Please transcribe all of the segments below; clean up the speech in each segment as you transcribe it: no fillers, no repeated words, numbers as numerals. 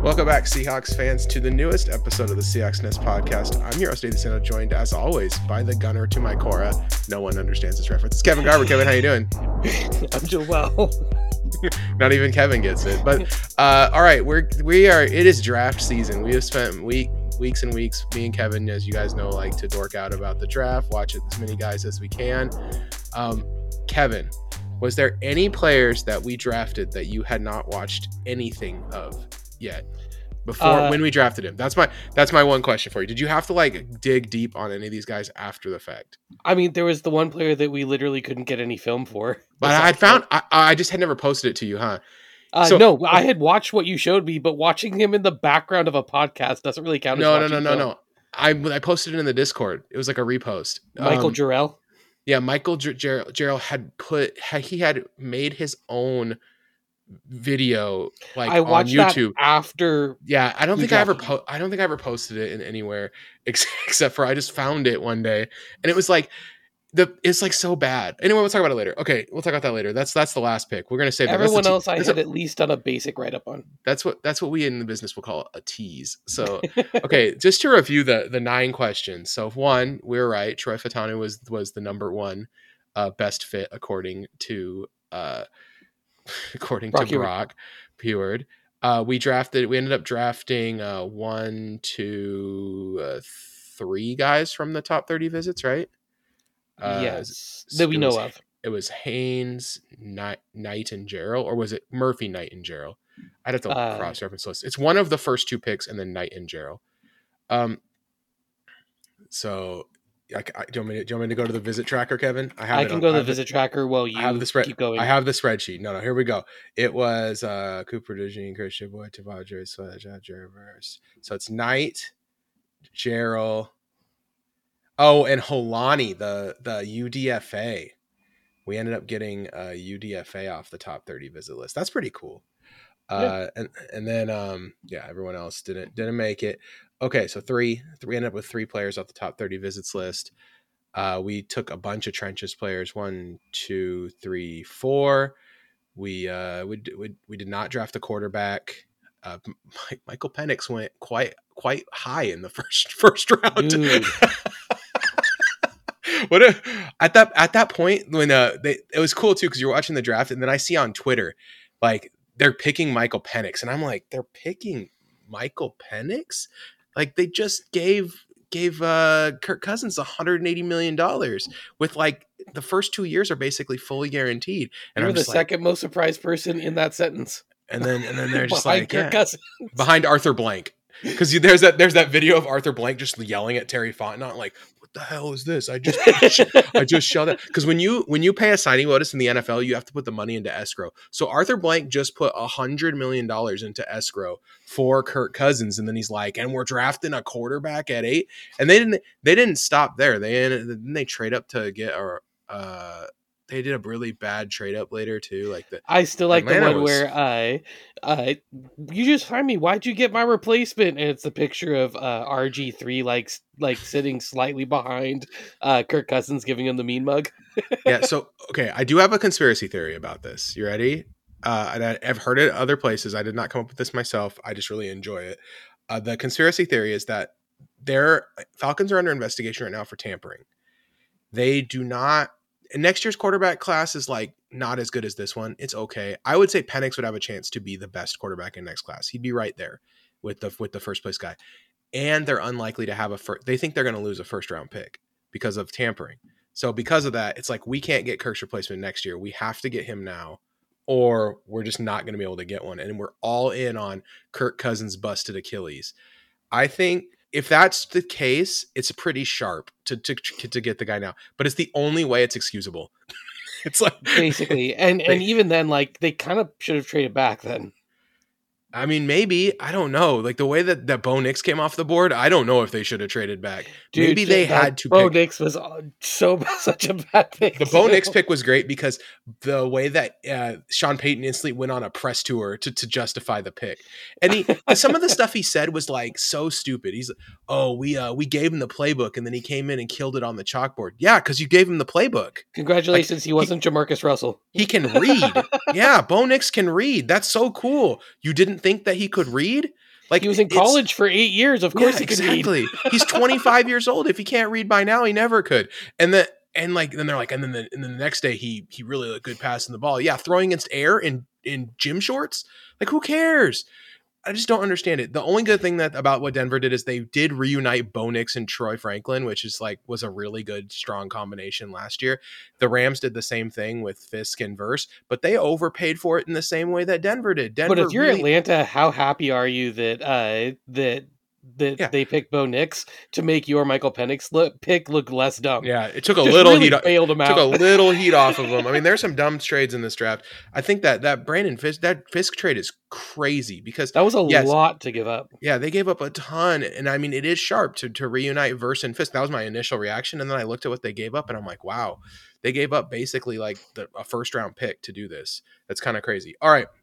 Welcome back, Seahawks fans, to the newest episode of the Seahawks Nest podcast. I'm your host, Nathan Sano, joined as always by the gunner to my Cora. No one understands this reference. It's Kevin Garber. Kevin, how you doing? I'm doing well. Not even Kevin gets it. But all right, we are. It is draft season. We have spent weeks and weeks. Me and Kevin, as you guys know, like to dork out about the draft. Watch it as many guys as we can. Kevin, was there any players that we drafted that you had not watched anything of yet before when we drafted him? That's my one question for you. Did you have to like dig deep on any of these guys after the fact? I mean, there was the one player that we literally couldn't get any film for. But I just had never posted it to you, huh? No, I had watched what you showed me, but watching him in the background of a podcast doesn't really count. No. I posted it in the Discord. It was like a repost. Michael Jarrell. Yeah, Michael Jarrell had made his own video like I watched on YouTube that after. Yeah, I don't think I ever posted it in anywhere except for I just found it one day and it was like it's like so bad. Anyway, we'll talk about it later. Okay, we'll talk about that later. That's the last pick. We're gonna save everyone else. I had at least done a basic write up on. That's what we in the business will call a tease. So okay, just to review the 9 questions. So 1, we were right. Troy Fautanu was the number 1 best fit according to Brock Peward. We ended up drafting 1, 2, 3 guys from the top 30 visits, right? Yes, that we know of. It was Haynes, Knight, and Jarrell, or was it Murphy, Knight, and Jarrell? I'd have to cross-reference list. It's one of the first 2 picks, and then Knight and Jarrell. So, do you want me to go to the visit tracker, Kevin? I can go to the visit tracker while you keep going. I have the spreadsheet. No, here we go. It was Cooper DeJean, Christian Boy, Tavares, Jerry Burris. So it's Knight, Jarrell. Oh, and Holani, the UDFA. We ended up getting UDFA off the top 30 visit list. That's pretty cool. Yeah. And then everyone else didn't make it. Okay, so we ended up with 3 players off the top 30 visits list. We took a bunch of trenches players, 1, 2, 3, 4. We did not draft a quarterback. Michael Penix went quite high in the first round. Dude. At that point when it was cool too because you're watching the draft and then I see on Twitter like they're picking Michael Penix and I'm like, they're picking Michael Penix? Like they just gave Kirk Cousins $180 million with like the first 2 years are basically fully guaranteed. And you're the second most surprised person in that sentence. And then they're just like Kirk Cousins. Behind Arthur Blank. Because there's that video of Arthur Blank just yelling at Terry Fontenot like, what the hell is this? I just shelled it. Because when you pay a signing bonus in the NFL, you have to put the money into escrow. So Arthur Blank just put $100 million into escrow for Kirk Cousins, and then he's like, and we're drafting a quarterback at 8. And they didn't stop there. They trade up to get they did a really bad trade up later too. I still like Atlanta the one where you just find me. Why'd you get my replacement? And it's the picture of RG3 like sitting slightly behind Kirk Cousins, giving him the mean mug. Yeah. So okay, I do have a conspiracy theory about this. You ready? And I've heard it other places. I did not come up with this myself. I just really enjoy it. The conspiracy theory is that Falcons are under investigation right now for tampering. They do not. And next year's quarterback class is like not as good as this one. It's okay. I would say Penix would have a chance to be the best quarterback in next class. He'd be right there with the first place guy. And they're unlikely to have they think they're going to lose a first round pick because of tampering. So because of that, it's like we can't get Kirk's replacement next year. We have to get him now or we're just not going to be able to get one. And we're all in on Kirk Cousins' busted Achilles. I think if that's the case, it's pretty sharp to get the guy now, but it's the only way it's excusable. It's like basically, and even then, like they kind of should have traded back then. I mean, maybe, I don't know. Like the way that Bo Nix came off the board, I don't know if they should have traded back. Dude, maybe they had to. Bo Nix was such a bad pick. The Bo Nix pick was great because the way that Sean Payton instantly went on a press tour to justify the pick, and some of the stuff he said was like so stupid. He's, we gave him the playbook, and then he came in and killed it on the chalkboard. Yeah, because you gave him the playbook. Congratulations, like, he wasn't Jamarcus Russell. He can read. Yeah, Bo Nix can read. That's so cool. You didn't think that he could read? Like, he was in college for 8 years. Of course he could read. He's 25 years old. If he can't read by now, he never could. And then they're like, and then the next day he really looked good passing the ball. Yeah, throwing against air in gym shorts. Like, who cares? I just don't understand it. The only good thing about what Denver did is they did reunite Bo Nix and Troy Franklin, which is was a really good, strong combination last year. The Rams did the same thing with Fisk and Verse, but they overpaid for it in the same way that Denver did. But if you're Atlanta, how happy are you that they picked Bo Nix to make your Michael Penix pick look less dumb? Yeah, it took a little heat. Took a little heat off of him. I mean, there's some dumb trades in this draft. I think that Brandon Fisk trade is crazy because that was a lot to give up. Yeah, they gave up a ton, and I mean, it is sharp to reunite Verse and Fisk. That was my initial reaction, and then I looked at what they gave up, and I'm like, wow, they gave up basically like a first round pick to do this. That's kind of crazy. All right.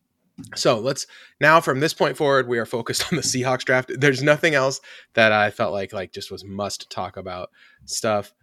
So let's now from this point forward, we are focused on the Seahawks draft. There's nothing else that I felt like just was must talk about stuff.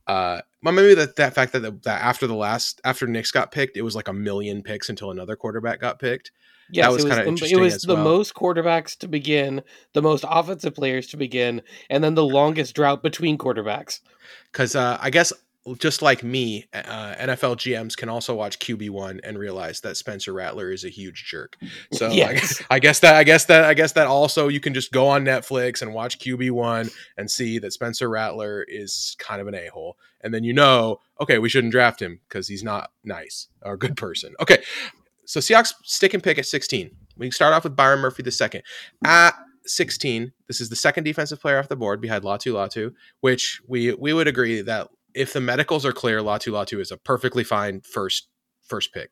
Maybe that fact that after Nix got picked, it was like 1 million picks until another quarterback got picked. Yes, that was kind of interesting. It was the most quarterbacks to begin, the most offensive players to begin, and then the longest drought between quarterbacks. Because I guess, just like me, NFL GMs can also watch QB1 and realize that Spencer Rattler is a huge jerk. So yes. I guess that also you can just go on Netflix and watch QB1 and see that Spencer Rattler is kind of an a-hole. And then okay, we shouldn't draft him because he's not nice or a good person. Okay, so Seahawks stick and pick at 16. We can start off with Byron Murphy II. At 16, this is the second defensive player off the board behind Latu, which we would agree that if the medicals are clear, Latu is a perfectly fine first pick.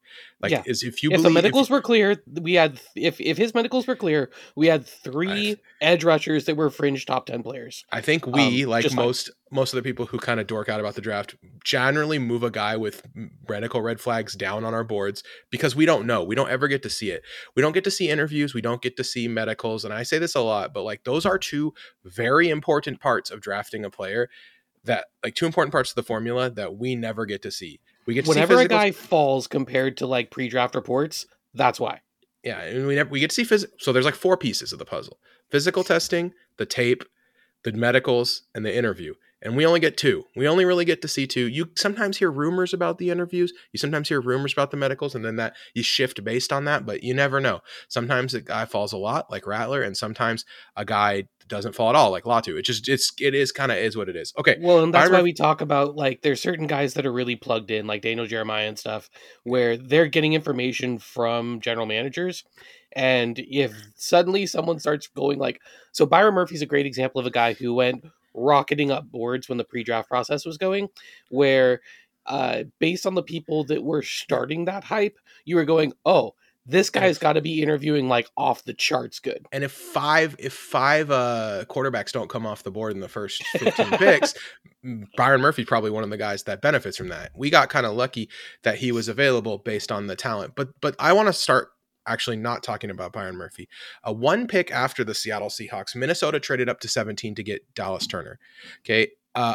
If the medicals were clear, we had if his medicals were clear, we had 3 edge rushers that were fringe top 10 players. I think we most of the people who kind of dork out about the draft generally move a guy with medical red flags down on our boards because we don't know. We don't ever get to see it. We don't get to see interviews. We don't get to see medicals. And I say this a lot, but those are 2 very important parts of drafting a player. That 2 important parts of the formula that we never get to see. We get to whenever see a guy falls compared to pre-draft reports. That's why. Yeah, and we get to see physical. So there's 4 pieces of the puzzle: physical testing, the tape, the medicals, and the interview. And we only get 2. We only really get to see 2. You sometimes hear rumors about the interviews. You sometimes hear rumors about the medicals, and then that you shift based on that. But you never know. Sometimes a guy falls a lot, like Rattler, and sometimes a guy doesn't fall at all, like Latu. It is kind of is what it is. Okay. Well, and that's why we talk about there's certain guys that are really plugged in, like Daniel Jeremiah and stuff, where they're getting information from general managers. And if suddenly someone starts going so Byron Murphy's a great example of a guy who went rocketing up boards when the pre-draft process was going, where based on the people that were starting that hype, you were going, oh, this guy's got to be interviewing off the charts good. And if five quarterbacks don't come off the board in the first 15 picks, Byron Murphy's probably one of the guys that benefits from that. We got kind of lucky that he was available based on the talent. But I want to start actually not talking about Byron Murphy. 1 pick after the Seattle Seahawks, Minnesota traded up to 17 to get Dallas Turner. Okay.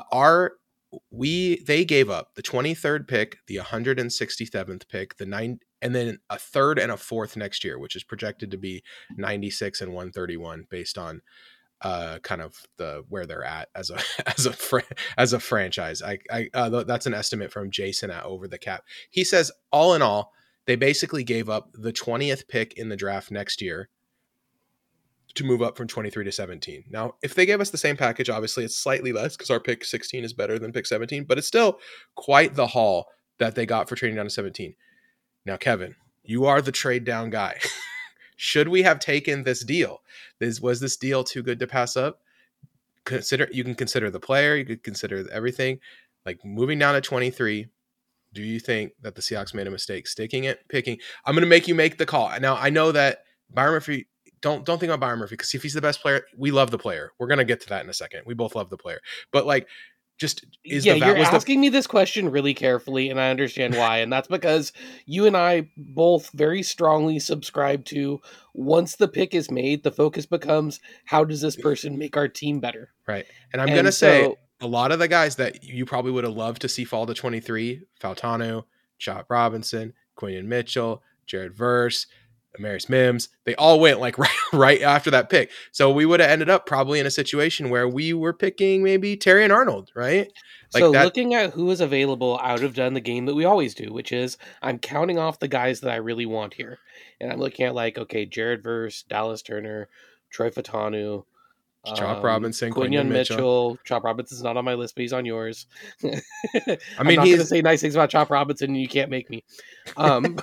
They gave up the 23rd pick, the 167th pick, the 9, and then a 3rd and a 4th next year, which is projected to be 96 and 131 based on kind of where they're at as a franchise. That's an estimate from Jason at Over the Cap. He says all in all, they basically gave up the 20th pick in the draft next year to move up from 23 to 17. Now, if they gave us the same package, obviously it's slightly less because our pick 16 is better than pick 17, but it's still quite the haul that they got for trading down to 17. Now, Kevin, you are the trade down guy. Should we have taken this deal? Was this deal too good to pass up? You can consider the player, you could consider everything. Moving down to 23, do you think that the Seahawks made a mistake sticking it, picking? I'm going to make you make the call. Now, I know that Byron Murphy, don't think about Byron Murphy because if he's the best player, we love the player. We're going to get to that in a second. We both love the player. But you're asking me this question really carefully, and I understand why. And that's because you and I both very strongly subscribe to once the pick is made, the focus becomes how does this person make our team better? Right. And I'm going to say a lot of the guys that you probably would have loved to see fall to 23, Fautanu, Chop Robinson, Quinion Mitchell, Jared Verse, Amarius Mims. They all went like right after that pick. So we would have ended up probably in a situation where we were picking maybe Terrion Arnold, right? So looking at who is available, I would have done the game that we always do, which is I'm counting off the guys that I really want here. And I'm looking at like, okay, Jared Verse, Dallas Turner, Troy Fatanu, Chop Robinson, Quinyon Mitchell. Chop Robinson's not on my list, but he's on yours. I mean, I'm not going to say nice things about Chop Robinson. You can't make me. And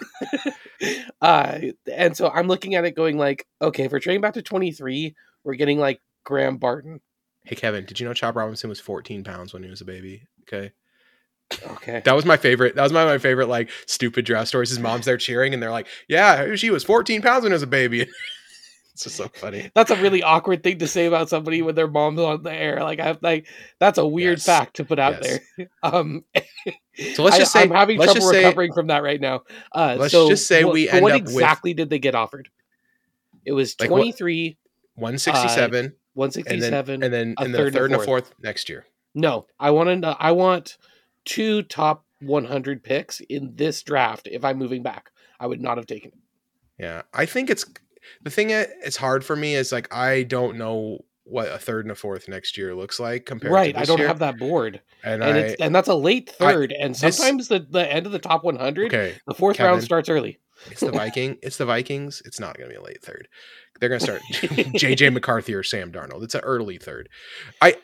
so I'm looking at it going like, okay, if we're trading back to 23, we're getting like Graham Barton. Hey, Kevin, did you know Chop Robinson was 14 pounds when he was a baby? Okay. Okay. That was my favorite. That was my favorite, like, stupid draft stories. His mom's there cheering, and they're like, yeah, she was 14 pounds when he was a baby. It's just so funny. That's a really awkward thing to say about somebody when their mom's on the air. Like that's a weird fact to put out there. So let's just say I'm having trouble recovering from that right now. Let's just say we end what up exactly did they get offered? It was 23, 167, 167, and then a third and a fourth next year. No, I want 2 top 100 picks in this draft. If I'm moving back, I would not have taken it. Yeah, I think the thing it's hard for me is like I don't know what a third and a fourth next year looks like compared to this I don't year. have that board, and that's a late third, and sometimes the end of the top 100, the fourth round starts early. It's the Vikings. It's not going to be a late third. They're going to start JJ McCarthy or Sam Darnold. It's an early third. I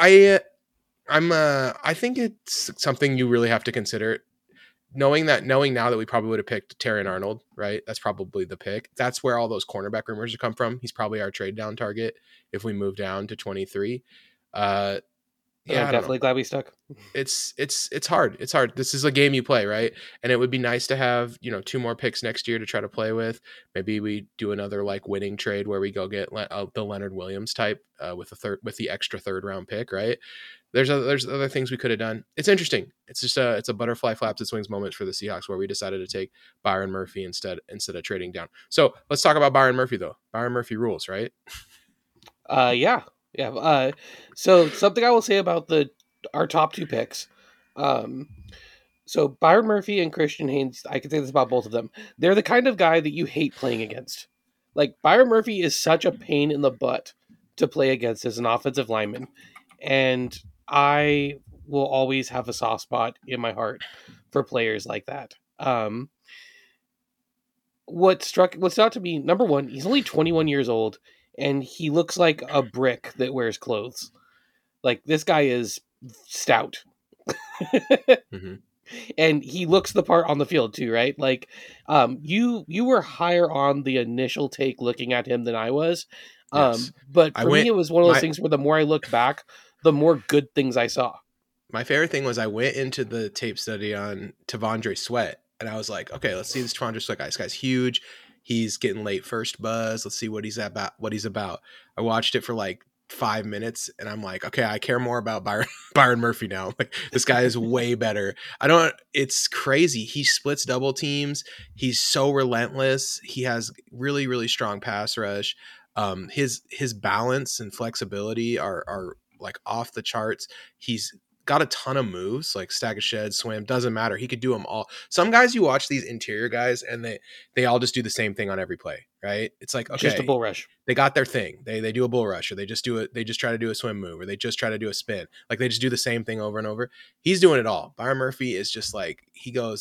think it's something you really have to consider. Knowing now that we probably would have picked Terrion Arnold, right? That's probably the pick. That's where all those cornerback rumors have come from. He's probably our trade down target if we move down to 23. I'm definitely glad we stuck. It's hard. It's hard. This is a game you play, right? And it would be nice to have 2 more picks next year to try to play with. Maybe we do another like winning trade where we go get the Leonard Williams type with the extra third round pick, right? There's other things we could have done. It's interesting. It's just it's a butterfly flaps its wings moment for the Seahawks where we decided to take Byron Murphy instead of trading down. So let's talk about Byron Murphy though. Byron Murphy rules, right? Yeah. So something I will say about our top 2 picks. So Byron Murphy and Christian Haynes, I can say this about both of them. They're the kind of guy that you hate playing against. Like Byron Murphy is such a pain in the butt to play against as an offensive lineman. And I will always have a soft spot in my heart for players like that. What stood out to me, number one, he's only 21 years old and he looks like a brick that wears clothes. Like this guy is stout. Mm-hmm. And he looks the part on the field too, right? Like, you were higher on the initial take looking at him than I was. Yes. But for me, it was one of those things where the more I look back, the more good things I saw. My favorite thing was I went into the tape study on T'Vondre Sweat, and I was like, okay, let's see this T'Vondre Sweat guy. This guy's huge. He's getting late first buzz. Let's see what he's about. I watched it for like 5 minutes, and I'm like, okay, I care more about Byron Murphy now. Like this guy is way better. It's crazy. He splits double teams. He's so relentless. He has really, really strong pass rush. His balance and flexibility are like off the charts. He's got a ton of moves like stack a shed, swim, doesn't matter. He could do them all. Some guys, you watch these interior guys and they all just do the same thing on every play, right? It's like, okay, just a bull rush. They got their thing. They do a bull rush, or they just try to do a swim move, or they just try to do a spin. Like they just do the same thing over and over. He's doing it all. Byron Murphy is just like, he goes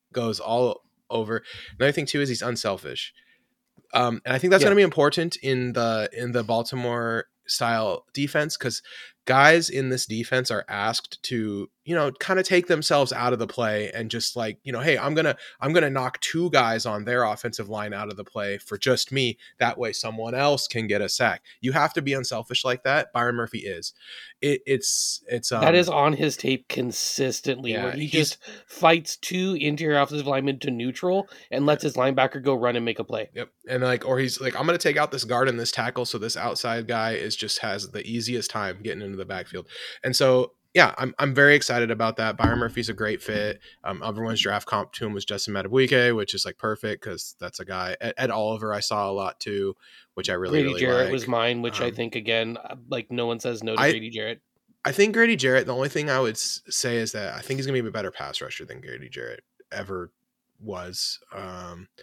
all over. Another thing too is he's unselfish. And I think that's going to be important in the Baltimore style defense, because guys in this defense are asked to, kind of take themselves out of the play and just like, hey, I'm going to knock 2 guys on their offensive line out of the play for just me. That way someone else can get a sack. You have to be unselfish like that. Byron Murphy is. It's that is on his tape consistently, where he just fights 2 interior offensive linemen to neutral and lets his linebacker go run and make a play. Yep. And or he's like, I'm going to take out this guard and this tackle, so this outside guy has the easiest time getting into the backfield. And so, yeah, I'm very excited about that. Byron Murphy's a great fit. Everyone's draft comp to him was Justin Madubuike, which is like perfect because that's a guy. Ed Oliver I saw a lot too, which I really Grady Jarrett was mine, which I think again, like no one says no to Grady Jarrett. I think Grady Jarrett. The only thing I would say is that I think he's going to be a better pass rusher than Grady Jarrett ever was.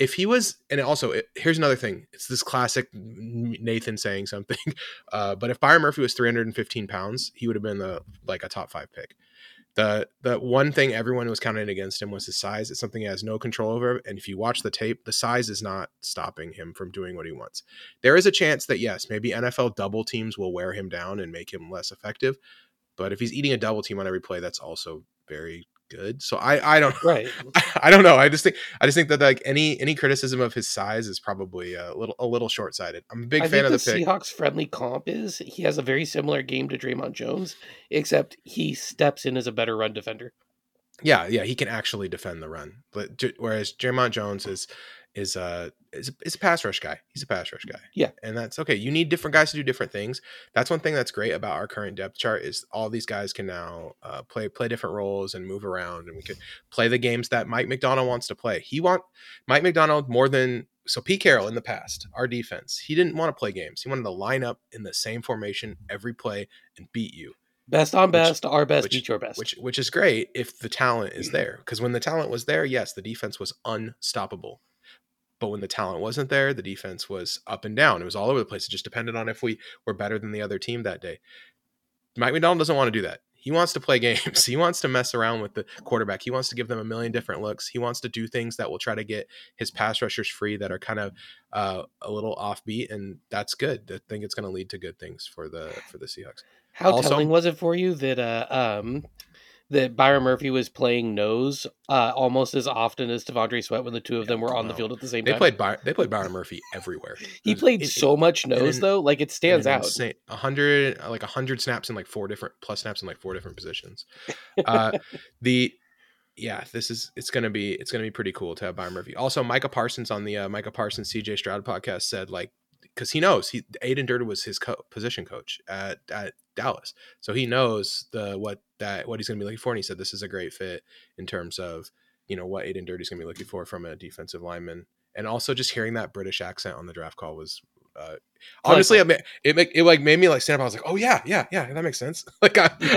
if he was, and also here's another thing. It's this classic Nathan saying something. But if Byron Murphy was 315 pounds, he would have been a top 5 pick. The one thing everyone was counting against him was his size. It's something he has no control over. And if you watch the tape, the size is not stopping him from doing what he wants. There is a chance that, yes, maybe NFL double teams will wear him down and make him less effective. But if he's eating a double team on every play, that's also very good. So I don't right. I don't know. I just think that like any criticism of his size is probably a little short sighted. I'm a big fan of the pick. Seahawks friendly comp is he has a very similar game to Draymond Jones, except he steps in as a better run defender. Yeah, he can actually defend the run, but whereas Draymond Jones is a pass rush guy. He's a pass rush guy. Yeah, and that's okay. You need different guys to do different things. That's one thing that's great about our current depth chart is all these guys can now play different roles and move around, and we could play the games that Mike Macdonald wants to play. Mike Macdonald more than Pete Carroll in the past. Our defense, he didn't want to play games. He wanted to line up in the same formation every play and beat you. Best on best, our best beat your best. Which is great if the talent is there. Because when the talent was there, yes, the defense was unstoppable. But when the talent wasn't there, the defense was up and down. It was all over the place. It just depended on if we were better than the other team that day. Mike Macdonald doesn't want to do that. He wants to play games. He wants to mess around with the quarterback. He wants to give them a million different looks. He wants to do things that will try to get his pass rushers free that are kind of a little offbeat, and that's good. I think it's going to lead to good things for the Seahawks. How telling was it for you that that Byron Murphy was playing nose almost as often as T'Vondre Sweat when the two of them were on the field at the same time? They played Byron Murphy everywhere. He played so much nose though, like it stands out. 100 snaps in like 4 different positions. It's gonna be pretty cool to have Byron Murphy. Also, Micah Parsons on the Micah Parsons CJ Stroud podcast said like, because he knows Aiden Durden was his position coach at Dallas, so he knows what he's going to be looking for. And he said this is a great fit in terms of what Aiden Durden is going to be looking for from a defensive lineman. And also just hearing that British accent on the draft call was honestly it made me like stand up. I was like, oh yeah, that makes sense. Like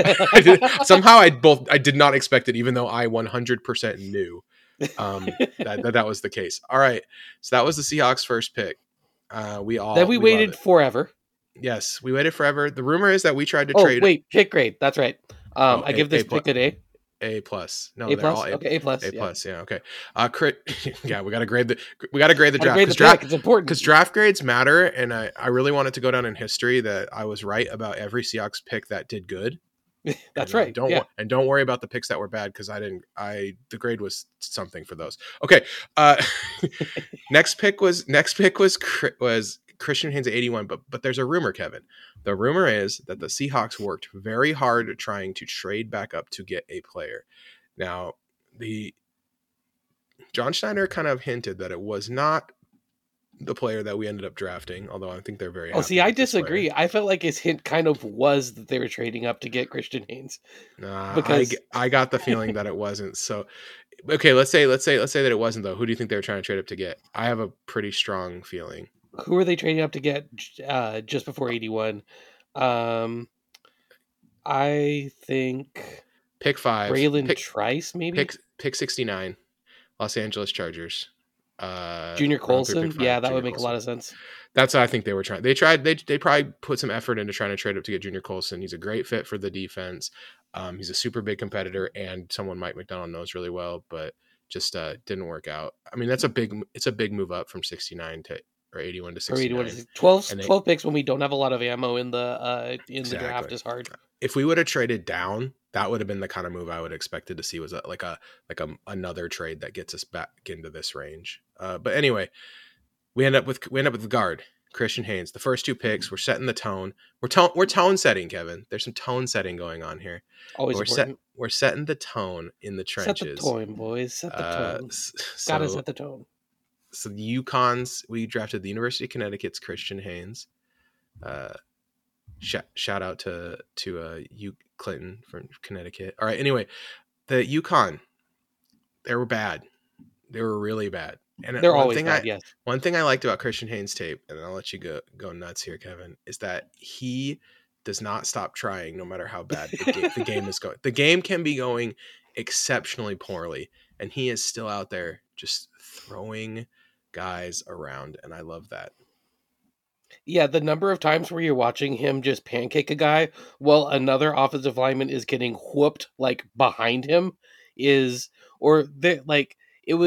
I did not expect it, even though I 100% knew that was the case. All right, so that was the Seahawks' first pick. We waited forever. Yes, we waited forever. The rumor is that we tried to trade. Wait, pick grade. That's right. I give this pick an A. A plus. No, A plus. Okay, A plus. A plus. Yeah. Okay. Yeah, we got to grade the draft. It's important because draft grades matter, and I really wanted to go down in history that I was right about every Seahawks pick that did good. That's right. Don't worry about the picks that were bad because the grade was something for those. Okay. Next pick was Christian Haynes at 81, but there's a rumor, Kevin. The rumor is that the Seahawks worked very hard trying to trade back up to get a player. Now, John Schneider kind of hinted that it was not the player that we ended up drafting, although I think they're very happy. I disagree. I felt like his hint kind of was that they were trading up to get Christian Haynes. Nah, because I got the feeling that it wasn't. So, okay, let's say that it wasn't though. Who do you think they were trying to trade up to get? I have a pretty strong feeling. Who are they trading up to get just before 81? I think pick 5. Braylon Trice, maybe? Pick 69. Los Angeles Chargers. Junior Colson? Yeah, that would make a lot of sense. That's what I think they were trying. They probably put some effort into trying to trade up to get Junior Colson. He's a great fit for the defense. He's a super big competitor and someone Mike Macdonald knows really well, but just didn't work out. I mean, it's a big move up from 69 to or 81 to 69. 12 picks when we don't have a lot of ammo in the draft is hard. If we would have traded down, that would have been the kind of move I would have expected to see was another trade that gets us back into this range. But anyway, we end up with the guard Christian Haynes. The first 2 picks, we're setting the tone. We're tone setting, Kevin. There's some tone setting going on here. Always important. We're setting the tone in the trenches. Set the tone, boys. Set the tone. Gotta set the tone. So the UConns, we drafted the University of Connecticut's Christian Haynes. Shout out to Clinton from Connecticut. All right. Anyway, the UConn, they were bad. They were really bad. And they're always bad, yes. One thing I liked about Christian Haynes' tape, and I'll let you go nuts here, Kevin, is that he does not stop trying no matter how bad the game is going. The game can be going exceptionally poorly, and he is still out there just throwing guys around, and I love that. Yeah, the number of times where you're watching him just pancake a guy while another offensive lineman is getting whooped like behind him is, or the like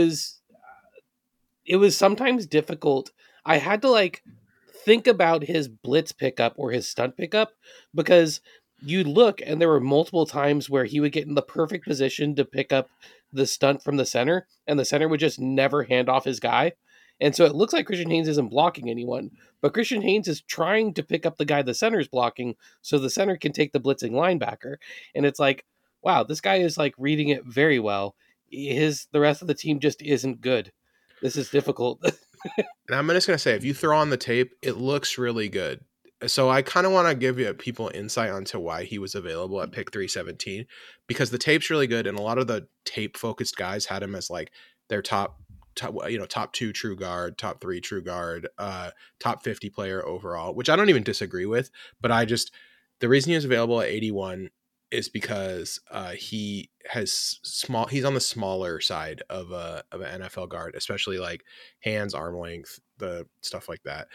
it was sometimes difficult. I had to like think about his blitz pickup or his stunt pickup because you look and there were multiple times where he would get in the perfect position to pick up the stunt from the center and the center would just never hand off his guy. And so it looks like Christian Haynes isn't blocking anyone, but Christian Haynes is trying to pick up the guy the center's blocking so the center can take the blitzing linebacker. And it's like, wow, this guy is like reading it very well. The rest of the team just isn't good. This is difficult. And I'm just gonna say, if you throw on the tape, it looks really good. So I kind of want to give you people insight onto why he was available at pick 317, because the tape's really good, and a lot of the tape focused guys had him as like their top 2 true guard, top 3 true guard, top 50 player overall, which I don't even disagree with. But the reason he was available at 81 is because he's on the smaller side of an NFL guard, especially like hands, arm length, the stuff like that.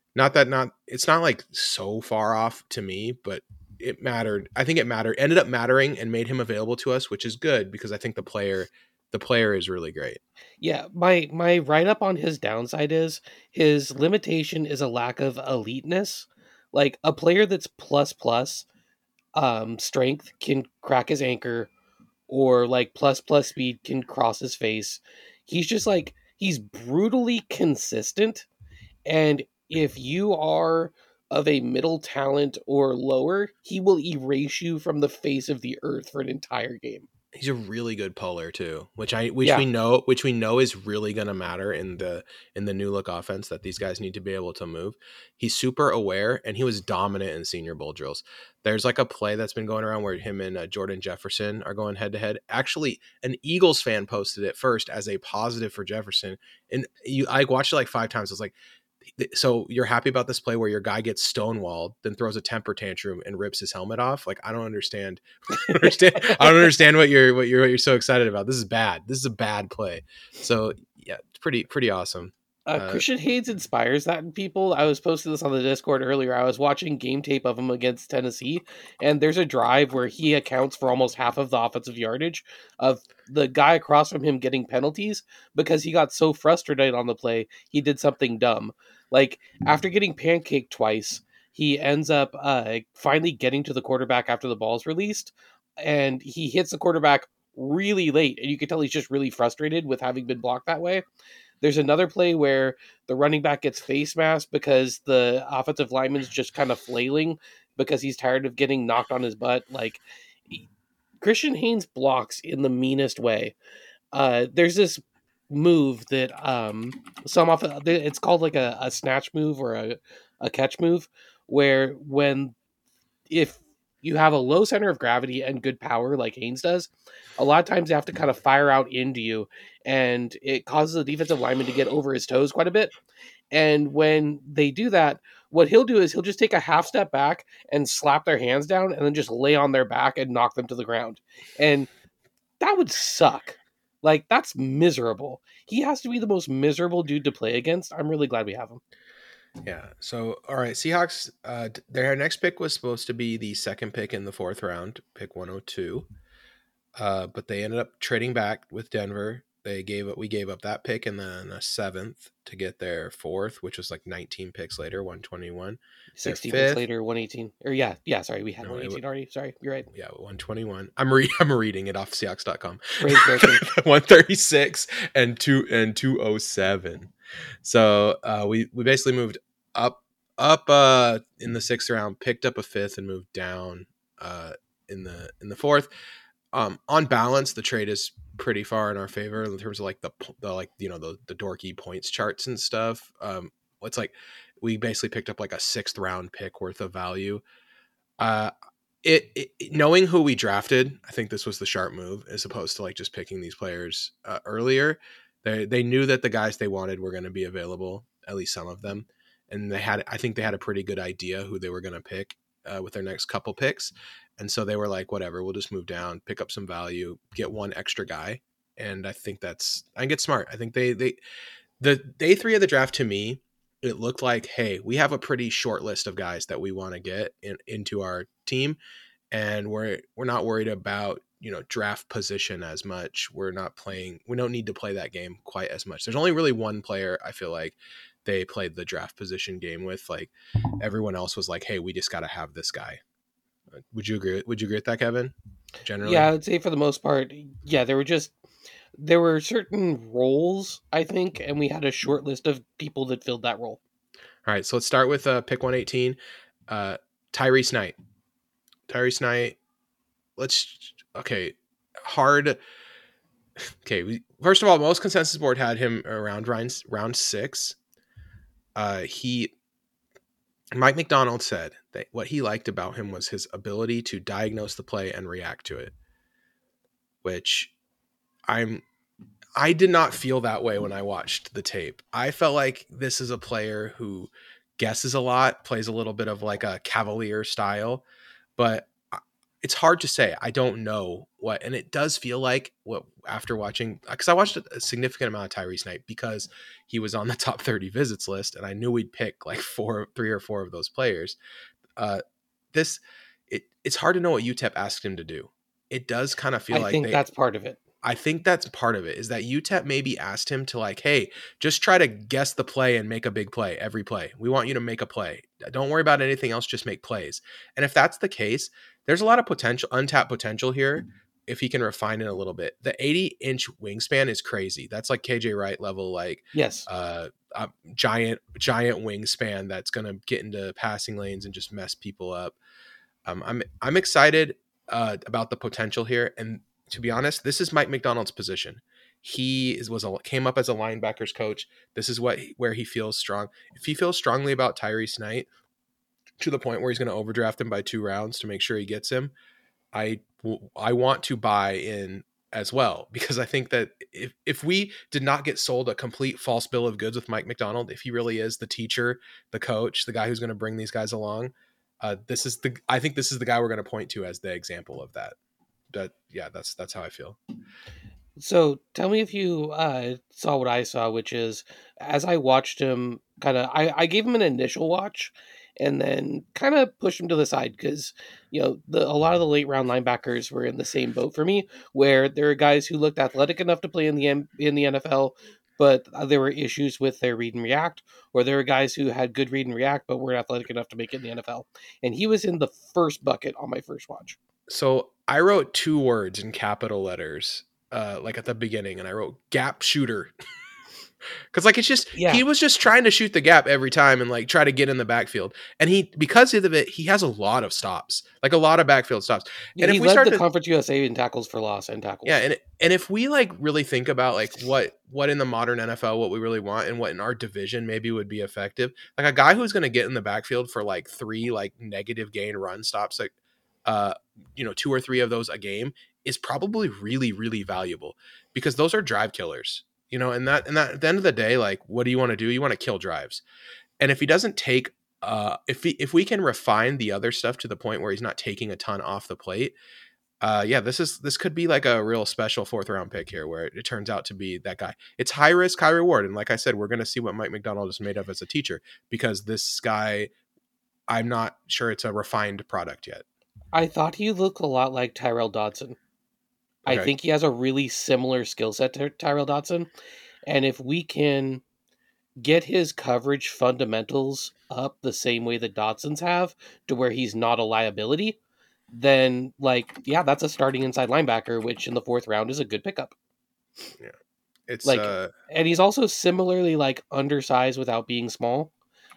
It's not like so far off to me, but it mattered. I think ended up mattering and made him available to us, which is good because I think the player is really great. Yeah, my write up on his downside is his limitation is a lack of eliteness. Like a player that's plus strength can crack his anchor or like plus speed can cross his face. He's just like he's brutally consistent, and if you are of a middle talent or lower, he will erase you from the face of the earth for an entire game. He's a really good puller too, which Yeah, we know is really going to matter in the new look offense that these guys need to be able to move. He's super aware, and he was dominant in Senior Bowl drills. There's like a play that's been going around where him and Jordan Jefferson are going head to head. Actually, an Eagles fan posted it first as a positive for Jefferson, and I watched it like 5 times. I was like, so you're happy about this play where your guy gets stonewalled, then throws a temper tantrum and rips his helmet off? Like, I don't understand. I don't understand what you're so excited about. This is bad. This is a bad play. So yeah, it's pretty awesome. Christian Haynes inspires that in people. I was posting this on the Discord earlier. I was watching game tape of him against Tennessee, and there's a drive where he accounts for almost half of the offensive yardage of the guy across from him getting penalties because he got so frustrated on the play, he did something dumb. Like, after getting pancaked twice, he ends up finally getting to the quarterback after the ball's released, and he hits the quarterback really late, and you can tell he's just really frustrated with having been blocked that way. There's another play where the running back gets face masked because the offensive lineman's just kind of flailing because he's tired of getting knocked on his butt. Like, Christian Haynes blocks in the meanest way. There's this move that it's called like a snatch move or a catch move, where when if you have a low center of gravity and good power like Haynes does, a lot of times they have to kind of fire out into you, and it causes the defensive lineman to get over his toes quite a bit. And when they do that, what he'll do is he'll just take a half step back and slap their hands down and then just lay on their back and knock them to the ground. And that would suck. Like, that's miserable. He has to be the most miserable dude to play against. I'm really glad we have him. Yeah. So, all right, Seahawks. Their next pick was supposed to be the second pick in the 4th round, pick 102. But they ended up trading back with Denver. We gave up that pick and then a 7th to get their 4th, which was like 19 picks later, 121. 16 picks later, 118. Or yeah. Sorry, we had 118 already. Sorry, you're right. Yeah, 121. I'm reading it off Seahawks.com. 136 and 207. So we basically moved up in the 6th round, picked up a 5th, and moved down in the 4th. On balance, the trade is pretty far in our favor in terms of like the dorky points charts and stuff. It's like we basically picked up like a 6th round pick worth of value. Knowing who we drafted, I think this was the sharp move as opposed to like just picking these players earlier. They knew that the guys they wanted were going to be available, at least some of them, and I think they had a pretty good idea who they were going to pick with their next couple picks. And so they were like, whatever, we'll just move down, pick up some value, get one extra guy. And I think it's smart. I think the day 3 of the draft to me, it looked like, hey, we have a pretty short list of guys that we want to get into our team, and we're not worried about draft position as much. We don't need to play that game quite as much. There's only really one player I feel like they played the draft position game with. Like everyone else was like, hey, we just got to have this guy. Would you agree with that, Kevin? Generally, yeah, I would say for the most part, yeah, there were certain roles, I think, and we had a short list of people that filled that role. All right, so let's start with pick 118, Tyrese Knight. Tyrese Knight. Hard. Okay, first of all, most consensus board had him around round 6. Mike Macdonald said that what he liked about him was his ability to diagnose the play and react to it, which I did not feel that way when I watched the tape. I felt like this is a player who guesses a lot, plays a little bit of like a cavalier style, but it's hard to say. I don't know what, and it does feel like what after watching, because I watched a significant amount of Tyrese Knight because he was on the top 30 visits list, and I knew we'd pick like 3 or 4 of those players. It's hard to know what UTEP asked him to do. It does kind of feel like that's part of it. I think that's part of it, is that UTEP maybe asked him to like, hey, just try to guess the play and make a big play every play. We want you to make a play. Don't worry about anything else. Just make plays. And if that's the case, there's a lot of potential, untapped potential here if he can refine it a little bit. The 80-inch wingspan is crazy. That's like KJ Wright level, like yes, giant wingspan that's going to get into passing lanes and just mess people up. I'm excited about the potential here, and to be honest, this is Mike Macdonald's position. He came up as a linebackers coach. This is where he feels strong. If he feels strongly about Tyrese Knight to the point where he's going to overdraft him by 2 rounds to make sure he gets him, I want to buy in as well, because I think that if we did not get sold a complete false bill of goods with Mike Macdonald, if he really is the teacher, the coach, the guy who's going to bring these guys along, I think this is the guy we're going to point to as the example of that. That's how I feel. So tell me if you saw what I saw, which is as I watched him, I gave him an initial watch, and then kind of pushed him to the side because a lot of the late round linebackers were in the same boat for me, where there are guys who looked athletic enough to play in the NFL, but there were issues with their read and react, or there were guys who had good read and react but weren't athletic enough to make it in the NFL, and he was in the first bucket on my first watch. So I wrote 2 words in capital letters, like at the beginning, and I wrote gap shooter. Because like he was just trying to shoot the gap every time and like try to get in the backfield, and because of it, he has a lot of stops, like a lot of backfield stops. Yeah, and if we led the Conference USA in tackles for loss and tackles. Yeah, and if we like really think about like what in the modern NFL, what we really want, and what in our division maybe would be effective, like a guy who's going to get in the backfield for like 3 like negative gain run stops, like 2 or 3 of those a game is probably really, really valuable, because those are drive killers. And that at the end of the day, like, what do you want to do? You want to kill drives. And if he doesn't take, if we can refine the other stuff to the point where he's not taking a ton off the plate, this could be like a real special 4th round pick here, where it turns out to be that guy. It's high risk, high reward. And like I said, we're going to see what Mike Macdonald is made of as a teacher, because this guy, I'm not sure it's a refined product yet. I thought he looked a lot like Tyrel Dodson. Okay. I think he has a really similar skill set to Tyrel Dodson. And if we can get his coverage fundamentals up the same way that Dodson's have, to where he's not a liability, then that's a starting inside linebacker, which in the 4th round is a good pickup. Yeah. It's and he's also similarly undersized without being small.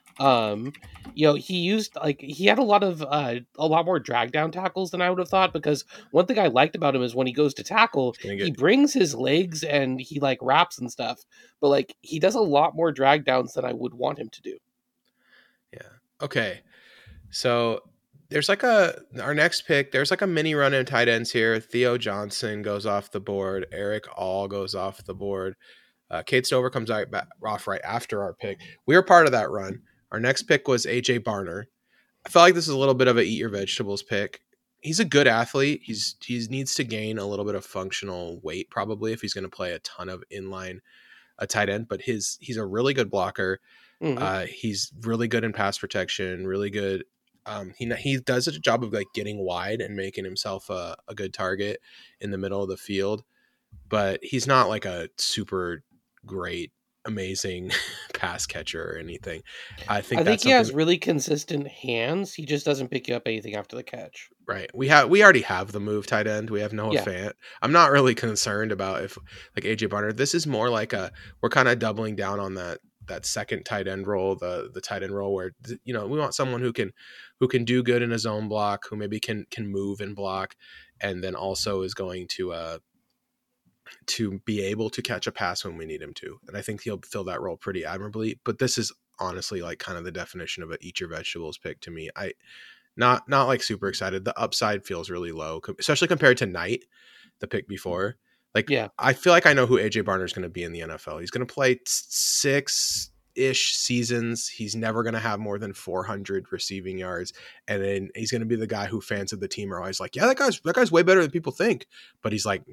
He had a lot more drag down tackles than I would have thought, because one thing I liked about him is when he goes to tackle, he brings his legs and he wraps and stuff, but he does a lot more drag downs than I would want him to do. Yeah. Okay. So there's our next pick, there's a mini run in tight ends here. Theo Johnson goes off the board. Eric All goes off the board. Kate Stover comes off right after our pick. We were part of that run. Our next pick was AJ Barner. I felt like this is a little bit of a eat your vegetables pick. He's a good athlete. He needs to gain a little bit of functional weight, probably, if he's going to play a ton of inline a tight end, but he's a really good blocker. Mm-hmm. He's really good in pass protection, really good. He does a job of like getting wide and making himself a good target in the middle of the field, but he's not like a super great, amazing pass catcher or anything. I think I think that's he has something. really consistent hands. He just doesn't pick you up anything after the catch. Right. We already have the move tight end. We have Noah Yeah. Fant. I'm not really concerned about if like AJ Barner. This is more like we're kind of doubling down on that second tight end role, the tight end role where we want someone who can do good in a zone block, who maybe can move and block, and then also is going to be able to catch a pass when we need him to. And I think he'll fill that role pretty admirably. But this is honestly like kind of the definition of a eat your vegetables pick to me. Not like super excited. The upside feels really low, especially compared to Knight, the pick before. Like, Yeah. I feel like I know who AJ Barner is going to be in the NFL. He's going to play 6-ish seasons. He's never going to have more than 400 receiving yards, and then he's going to be the guy who fans of the team are always like, "Yeah, that guy's way better than people think," but he's like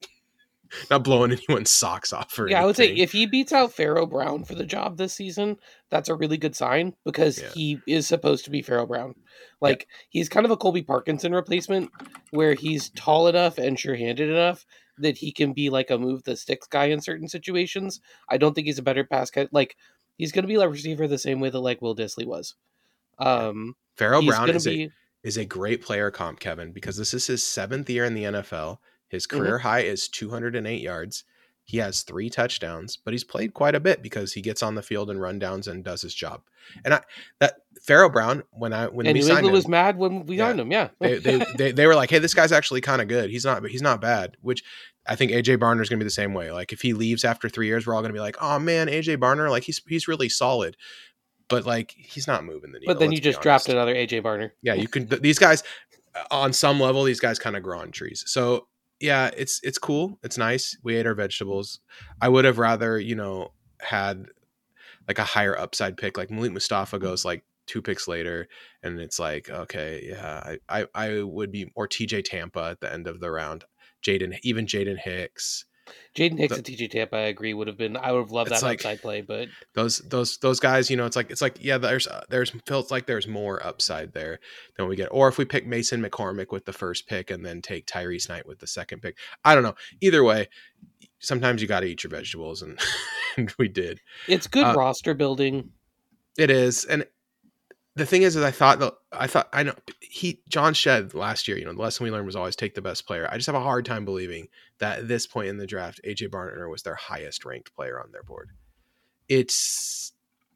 not blowing anyone's socks off or Yeah, I would say anything. if he beats out Pharaoh Brown for the job this season, that's a really good sign because Yeah, he is supposed to be Pharaoh Brown. yeah. Like, he's kind of a Colby Parkinson replacement where he's tall enough and sure-handed enough that he can be like a move the sticks guy in certain situations. I don't think he's a better pass cut. Like, he's going to be a receiver the same way that like Will Disley was. Yeah. Um, Pharaoh he's Brown going to is a be. is a great player comp, Kevin, because this is his 7th year in the NFL. His Mhm. career high is 208 yards. He has 3 touchdowns, but he's played quite a bit because he gets on the field and run downs and does his job. And that Pharaoh Brown, when And we New signed England was him, mad when we yeah, signed him. Yeah. they were like, hey, this guy's actually kind of good. He's not bad. Which I think AJ Barner is gonna be the same way. Like if he leaves after 3 years, we're all gonna be like, oh man, AJ Barner, like he's really solid, but like he's not moving the But needle. then you Let's be just draft honest. another AJ Barner. Yeah, you can. These guys, on some level, these guys kind of grow on trees. So yeah, it's cool. It's nice. We ate our vegetables. I would have rather had like a higher upside pick. Like Malik Mustafa goes like 2 picks later, and it's like okay, yeah, I would be, or TJ Tampa at the end of the round. Jaden Hicks. Jaden Hicks The, and TJ Tampa, I agree, would have been. I would have loved it's that like upside play, but those guys, it's like yeah, there's feels like there's more upside there than we get. Or if we pick Mason McCormick with the first pick and then take Tyrese Knight with the second pick, I don't know. Either way, sometimes you got to eat your vegetables, and, and we did. it's good roster building. It is, and the thing is I know John Shed last year. The lesson we learned was always take the best player. I just have a hard time believing that at this point in the draft, AJ Barner was their highest ranked player on their board. It's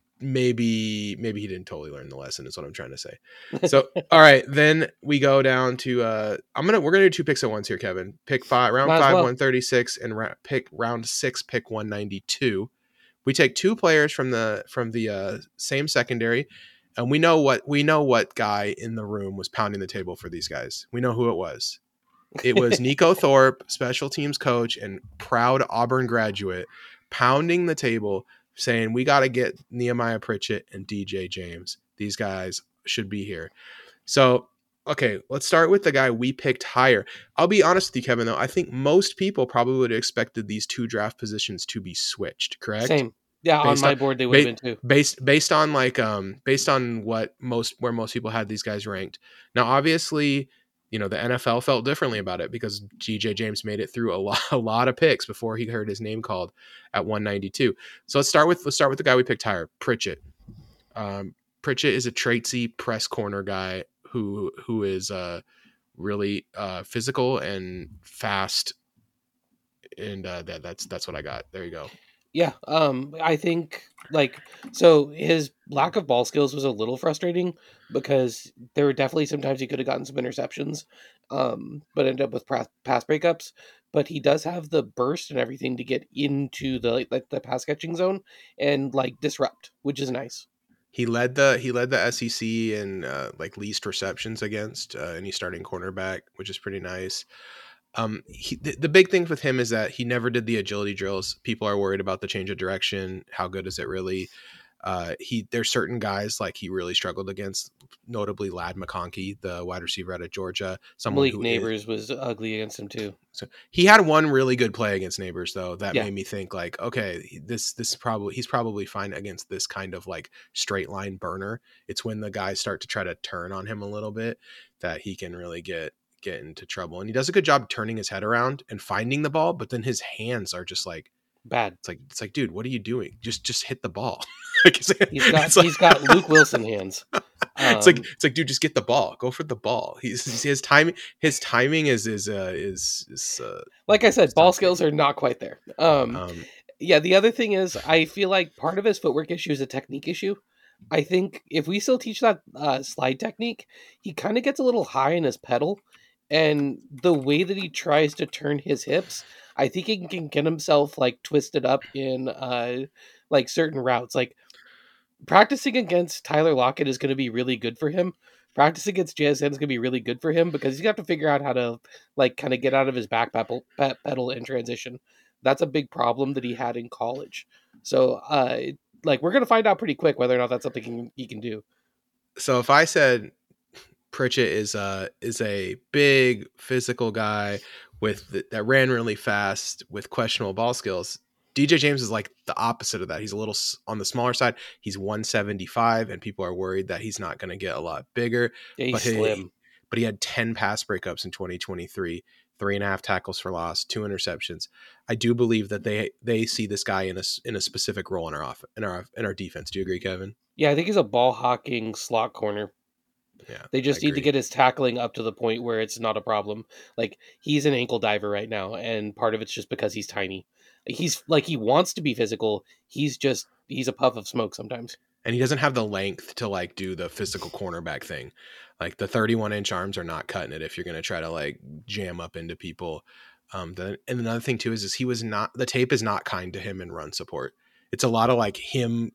maybe he didn't totally learn the lesson is what I'm trying to say. So all right, then we go down to we're gonna do 2 picks at once here, Kevin. Pick round Might as 5 well. 136 and pick round 6 pick 192. We take 2 players from the same secondary, and we know what guy in the room was pounding the table for these guys. We know who it was. It was Nico Thorpe, special teams coach and proud Auburn graduate, pounding the table saying, we got to get Nehemiah Pritchett and DJ James. These guys should be here. So, okay, let's start with the guy we picked higher. I'll be honest with you, Kevin, though. I think most people probably would have expected these 2 draft positions to be switched, correct? Same. Yeah, on Based my on board they would have been too. based on based on where most people had these guys ranked. Now, obviously, the NFL felt differently about it because DJ James made it through a lot of picks before he heard his name called at 192. So let's start with the guy we picked higher, Pritchett. Pritchett is a traitsy press corner guy who is really physical and fast, and that's what I got. There you go. Yeah, I think so his lack of ball skills was a little frustrating because there were definitely sometimes he could have gotten some interceptions, but ended up with pass breakups. But he does have the burst and everything to get into the pass catching zone and disrupt, which is nice. He led the SEC in least receptions against any starting cornerback, which is pretty nice. The big thing with him is that he never did the agility drills. People are worried about the change of direction. How good is it really? There's certain guys like he really struggled against, notably Ladd McConkey, the wide receiver out of Georgia, someone Malik who Neighbors was ugly against him too. So he had one really good play against Neighbors though that Yeah. made me think like, okay, this probably he's probably fine against this kind of like straight line burner. It's when the guys start to try to turn on him a little bit that he can really get into trouble. And he does a good job turning his head around and finding the ball, but then his hands are just like bad. It's like, dude, what are you doing? Just hit the ball. He's got Luke Wilson hands. It's like, dude, just get the ball. Go for the ball. His timing is like I said, ball skills are not quite there. Yeah, the other thing is I feel like part of his footwork issue is a technique issue. I think if we still teach that slide technique, he kind of gets a little high in his pedal, and the way that he tries to turn his hips, I think he can get himself like twisted up in like certain routes. Like practicing against Tyler Lockett is going to be really good for him. Practice against JSN is going to be really good for him because he's got to figure out how to like kind of get out of his back pedal in transition. That's a big problem that he had in college. So, like we're going to find out pretty quick whether or not that's something he can do. So if I said Pritchett is a big physical guy that ran really fast with questionable ball skills, DJ James is like the opposite of that. He's a little on the smaller side. He's 175, and people are worried that he's not going to get a lot bigger. Yeah, he's slim. But he had 10 pass breakups in 2023, 3.5 tackles for loss, 2 interceptions. I do believe that they see this guy in a specific role in our defense. Do you agree, Kevin? Yeah, I think he's a ball hawking slot corner. Yeah, they just need to get his tackling up to the point where it's not a problem. Like he's an ankle diver right now, and part of it's just because he's tiny. He's like he wants to be physical. He's a puff of smoke sometimes. And he doesn't have the length to like do the physical cornerback thing. Like the 31-inch arms are not cutting it if you're going to try to like jam up into people. And another thing too is the tape is not kind to him in run support. It's a lot of like him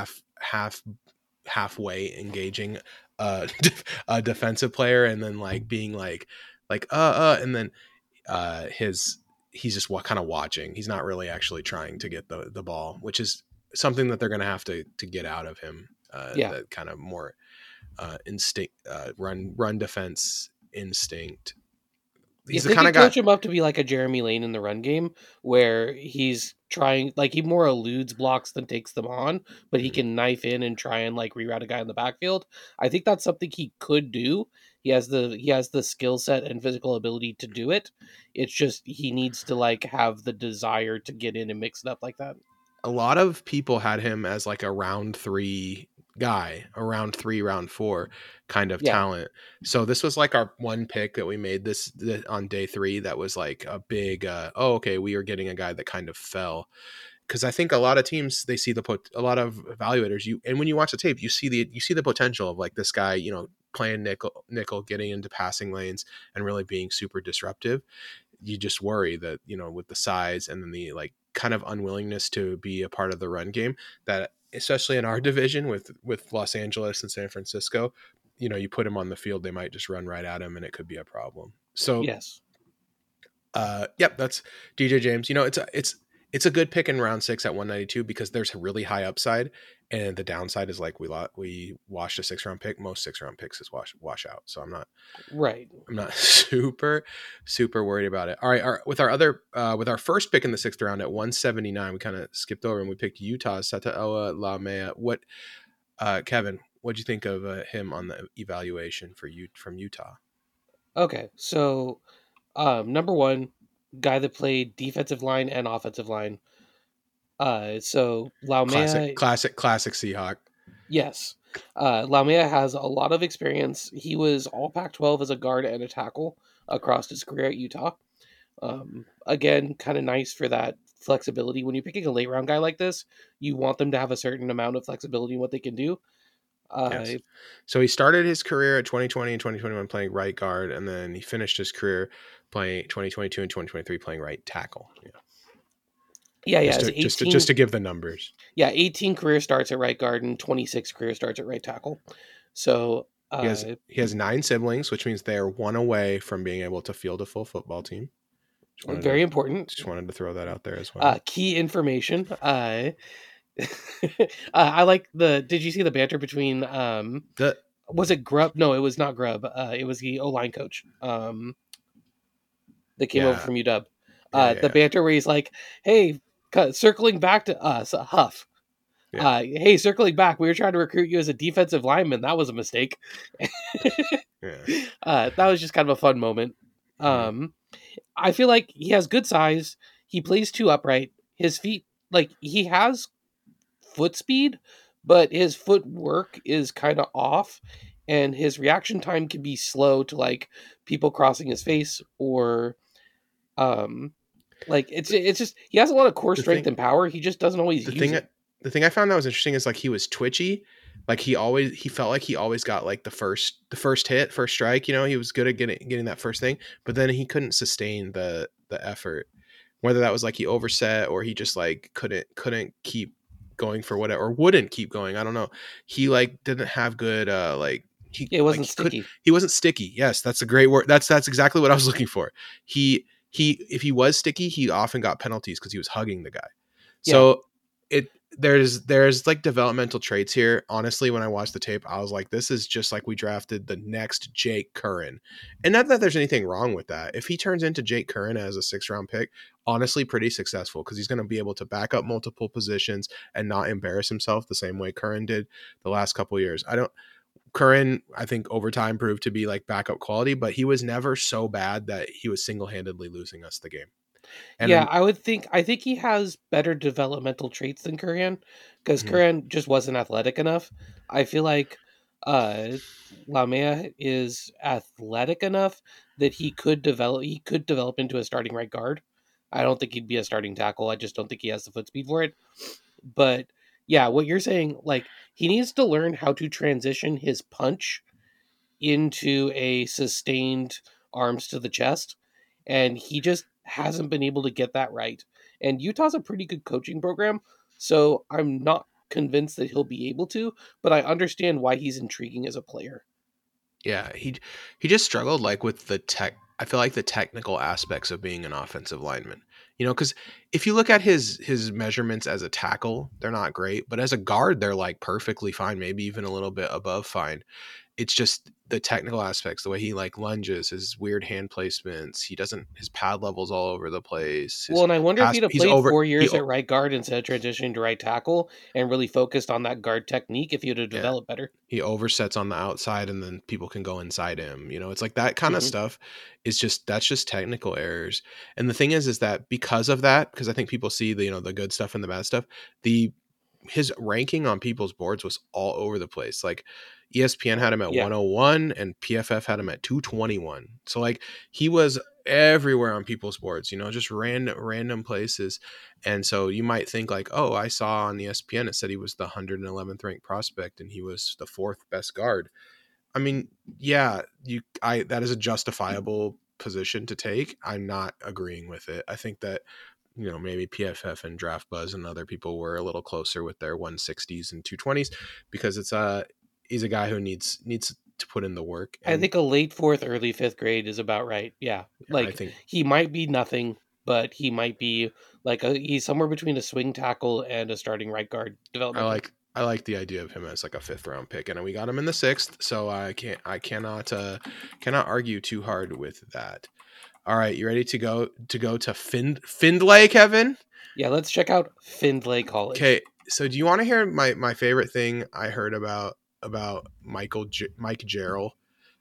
halfway engaging a defensive player and then like being like and then he's just kind of watching. He's not really actually trying to get the ball, which is something that they're going to have to get out of him. That kind of more instinct, run defense instinct. He's the kind of guy. Coach him up to be like a Jeremy Lane in the run game, where he's trying, like he more eludes blocks than takes them on, but he can knife in and try and like reroute a guy in the backfield. I think that's something he could do. He has the skill set and physical ability to do it. It's just he needs to like have the desire to get in and mix it up like that. A lot of people had him as like a round 3 guy, a round 3, round 4 kind of talent. So this was like our one pick that we made this on day 3 that was like a big okay, we are getting a guy that kind of fell. Because I think a lot of teams, they see a lot of evaluators, and when you watch the tape, you see the potential of like this guy, playing nickel, getting into passing lanes and really being super disruptive. You just worry that, with the size and then the like kind of unwillingness to be a part of the run game, that especially in our division with Los Angeles and San Francisco, you put him on the field, they might just run right at him and it could be a problem. So yes. Yep, that's DJ James. It's a good pick in round 6 at 192 because there's a really high upside, and the downside is like we washed a 6-round pick. Most 6-round picks is wash out. So I'm not super worried about it. All right, with our first pick in the 6th round at 179, we kind of skipped over and we picked Utah's Sataoa Laumea. What, Kevin? What'd you think of him on the evaluation from Utah? Okay, so number one, guy that played defensive line and offensive line. So Laumea, classic Seahawk. Yes. Laumea has a lot of experience. He was all Pac-12 as a guard and a tackle across his career at Utah. Again, kind of nice for that flexibility. When you're picking a late round guy like this, you want them to have a certain amount of flexibility in what they can do. Yes. So he started his career at 2020 and 2021 playing right guard, and then he finished his career playing 2022 and 2023 playing right tackle. Yeah. Just to give the numbers. Yeah, 18 career starts at right guard and 26 career starts at right tackle. So he has 9 siblings, which means they are 1 away from being able to field a full football team. Very important. Just wanted to throw that out there as well. Key information. I like the. Did you see the banter between The was it Grubb? No, it was not Grubb. It was the O line coach. That came over yeah, from UW. yeah, The yeah, banter where he's like, "Hey, circling back to us, Huff. yeah, Hey, circling back, we were trying to recruit you as a defensive lineman. That was a mistake." yeah. That was just kind of a fun moment. Mhm. Um, I feel like he has good size. He plays too upright. His feet, like he has foot speed, but his footwork is kind of off, and his reaction time can be slow to like people crossing his face or um like it's just he has a lot of core The strength thing, and power. He just doesn't always the use thing, it. the thing I found that was interesting is like he was twitchy. Like he felt like he always got like the first hit, first strike. You know, he was good at getting that first thing, but then he couldn't sustain the effort. Whether that was like he overset or he just like couldn't keep going for whatever or wouldn't keep going. I don't know. He like didn't have good like he Yeah, it like wasn't sticky. he wasn't sticky. Yes, that's a great word. That's exactly what I was looking for. He if he was sticky, he often got penalties because he was hugging the guy. Yeah. So it there's like developmental traits here. Honestly, when I watched the tape, I was like, this is just like we drafted the next Jake Curran. And not that there's anything wrong with that. If he turns into Jake Curran as a 6th round pick, honestly pretty successful because he's going to be able to back up multiple positions and not embarrass himself the same way Curran did the last couple of years. Curran, I think over time proved to be like backup quality, but he was never so bad that he was single-handedly losing us the game. And Yeah, then I think he has better developmental traits than Curran because mhm, Curran just wasn't athletic enough. I feel like uh Lamea is athletic enough that he could develop into a starting right guard. I don't think he'd be a starting tackle. I just don't think he has the foot speed for it. But yeah, what you're saying, like he needs to learn how to transition his punch into a sustained arms to the chest, and he just hasn't been able to get that right. And Utah's a pretty good coaching program, so I'm not convinced that he'll be able to, but I understand why he's intriguing as a player. yeah, he just struggled like with the tech. I feel like the technical aspects of being an offensive lineman. You know, because if you look at his measurements as a tackle, they're not great, but as a guard, they're like perfectly fine, maybe even a little bit above fine. It's just the technical aspects, the way he like lunges, his weird hand placements. He doesn't his pad levels all over the place. Well, His and I wonder if pass, he'd have he's played over. 4 years at right guard instead of transitioning to right tackle and really focused on that guard technique, if he'd have Yeah, developed better. he oversets on the outside, and then people can go inside him. You know, it's like that kind of Hmm. stuff is just that's just technical errors. And the thing is that because of that, because I think people see the the good stuff and the bad stuff, the his ranking on people's boards was all over the place. Like ESPN had him at Yeah. 101 and PFF had him at 221. So like he was everywhere on people's boards, just random places. And so you might think like, "Oh, I saw on ESPN it said he was the 111th ranked prospect and he was the 4th best guard." I mean, yeah, I that is a justifiable position to take. I'm not agreeing with it. I think that maybe PFF and Draft Buzz and other people were a little closer with their 160s and 220s because he's a guy who needs to put in the work. I And think a late fourth, early fifth grade is about right. Yeah. I Like think he might be nothing, but he might be like he's somewhere between a swing tackle and a starting right guard I developmental. like I like the idea of him as like a 5th round pick, and we got him in the 6th, so I cannot argue too hard with that. All right, you ready to go to Findlay, Kevin? Yeah, let's check out Findlay College. Okay, so do you want to hear my favorite thing I heard about Mike Jarrell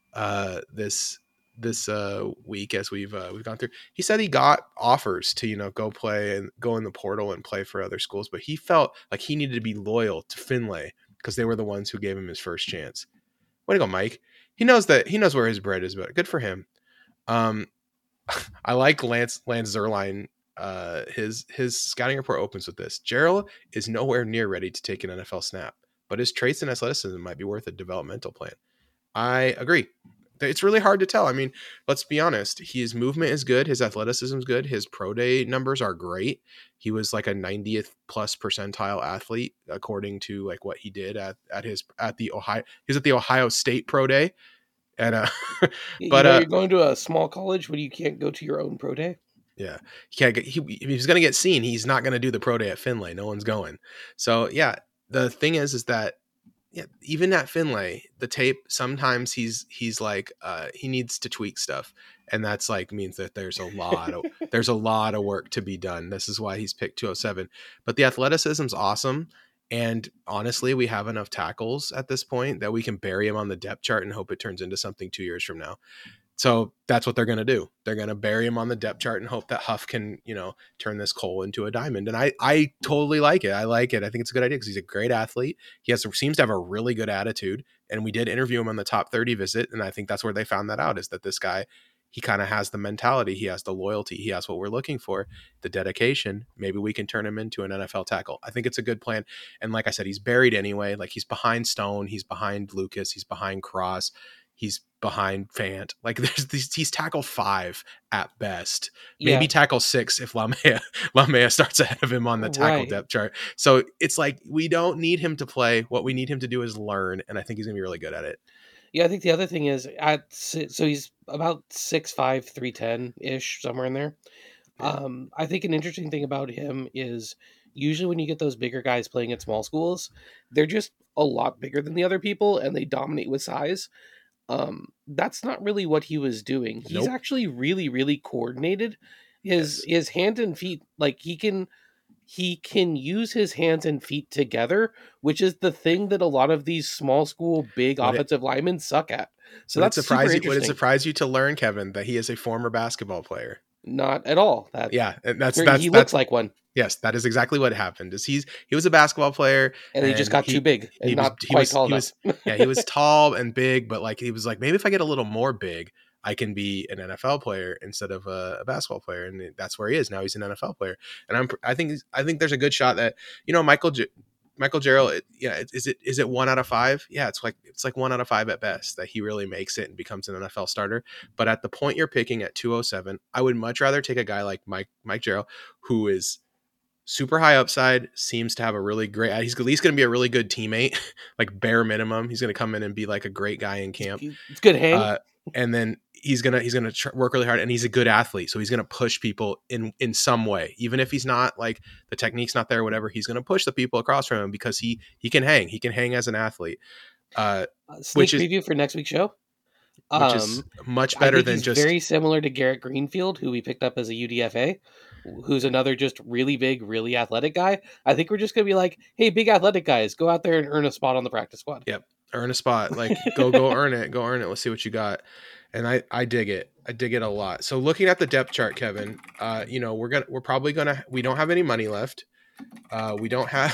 this week as we've gone through? He said he got offers to go play and go in the portal and play for other schools, but he felt like he needed to be loyal to Finlay because they were the ones who gave him his first chance. Way to go, Mike. He knows where his bread is, but good for him. Um, I like Lance Zerline. His scouting report opens with this: Gerald is nowhere near ready to take an NFL snap, but his traits and athleticism might be worth a developmental plan. I agree. It's really hard to tell. I mean, let's be honest. His movement is good. His athleticism is good. His pro day numbers are great. He was like a 90th plus percentile athlete according to like what he did at the Ohio. He was at the Ohio State pro day, and You but know, you're going to a small college when you can't go to your own pro day. Yeah, he can't get. If he's going to get seen, he's not going to do the pro day at Finlay. No one's going. So yeah, the thing is that yeah, even at Finlay, the tape sometimes he's like he needs to tweak stuff, and that's like means that there's a lot of work to be done. This is why he's picked 207. But the athleticism's awesome, and honestly, we have enough tackles at this point that we can bury him on the depth chart and hope it turns into something 2 years from now. So that's what they're going to do. They're going to bury him on the depth chart and hope that Huff can, turn this coal into a diamond. And I totally like it. I like it. I think it's a good idea because he's a great athlete. Seems to have a really good attitude. And we did interview him on the top 30 visit. And I think that's where they found that out, is that this guy, he kind of has the mentality. He has the loyalty. He has what we're looking for, the dedication. Maybe we can turn him into an NFL tackle. I think it's a good plan. And like I said, he's buried anyway. Like, he's behind Stone. He's behind Lucas. He's behind Cross. He's behind Fant. Like, he's tackle 5 at best, maybe tackle 6 if Lamea starts ahead of him on the tackle depth chart. So it's like, we don't need him to play. What we need him to do is learn, and I think he's gonna be really good at it. Yeah, I think the other thing is so he's about 6'5", 310 ish, somewhere in there. Yeah. I think an interesting thing about him is usually when you get those bigger guys playing at small schools, they're just a lot bigger than the other people and they dominate with size. That's not really what he was doing. He's actually really, really coordinated. His hand and feet, like he can use his hands and feet together, which is the thing that a lot of these small school big offensive linemen suck at. So that's super interesting. Would it surprise you to learn, Kevin, that he is a former basketball player? Not at all. He looks like one. Yes, that is exactly what happened. He was a basketball player, and he just got too big and not quite tall enough. He was tall and big, but like he was like, maybe if I get a little more big, I can be an NFL player instead of a basketball player, and that's where he is now. He's an NFL player, and I think there's a good shot that Michael Jarrell. Is it 1 out of 5? Yeah, it's like 1 out of 5 at best that he really makes it and becomes an NFL starter. But at the point you're picking at 207, I would much rather take a guy like Mike Jarrell, who is super high upside, seems to have a really great, he's at least going to be a really good teammate, like bare minimum. He's going to come in and be like a great guy in camp. It's good hang. And then he's going to work really hard, and he's a good athlete. So he's going to push people in some way, even if he's not like the technique's not there, whatever, he's going to push the people across from him because he can hang as an athlete. Sneak preview for next week's show. Which is much better than just very similar to Garrett Greenfield, who we picked up as a UDFA, who's another just really big, really athletic guy. I think we're just going to be like, hey, big athletic guys, go out there and earn a spot on the practice squad. Yep. Earn a spot. Like, go earn it. Go earn it. Let's see what you got. And I dig it. I dig it a lot. So looking at the depth chart, Kevin, we're probably we don't have any money left. We're gonna have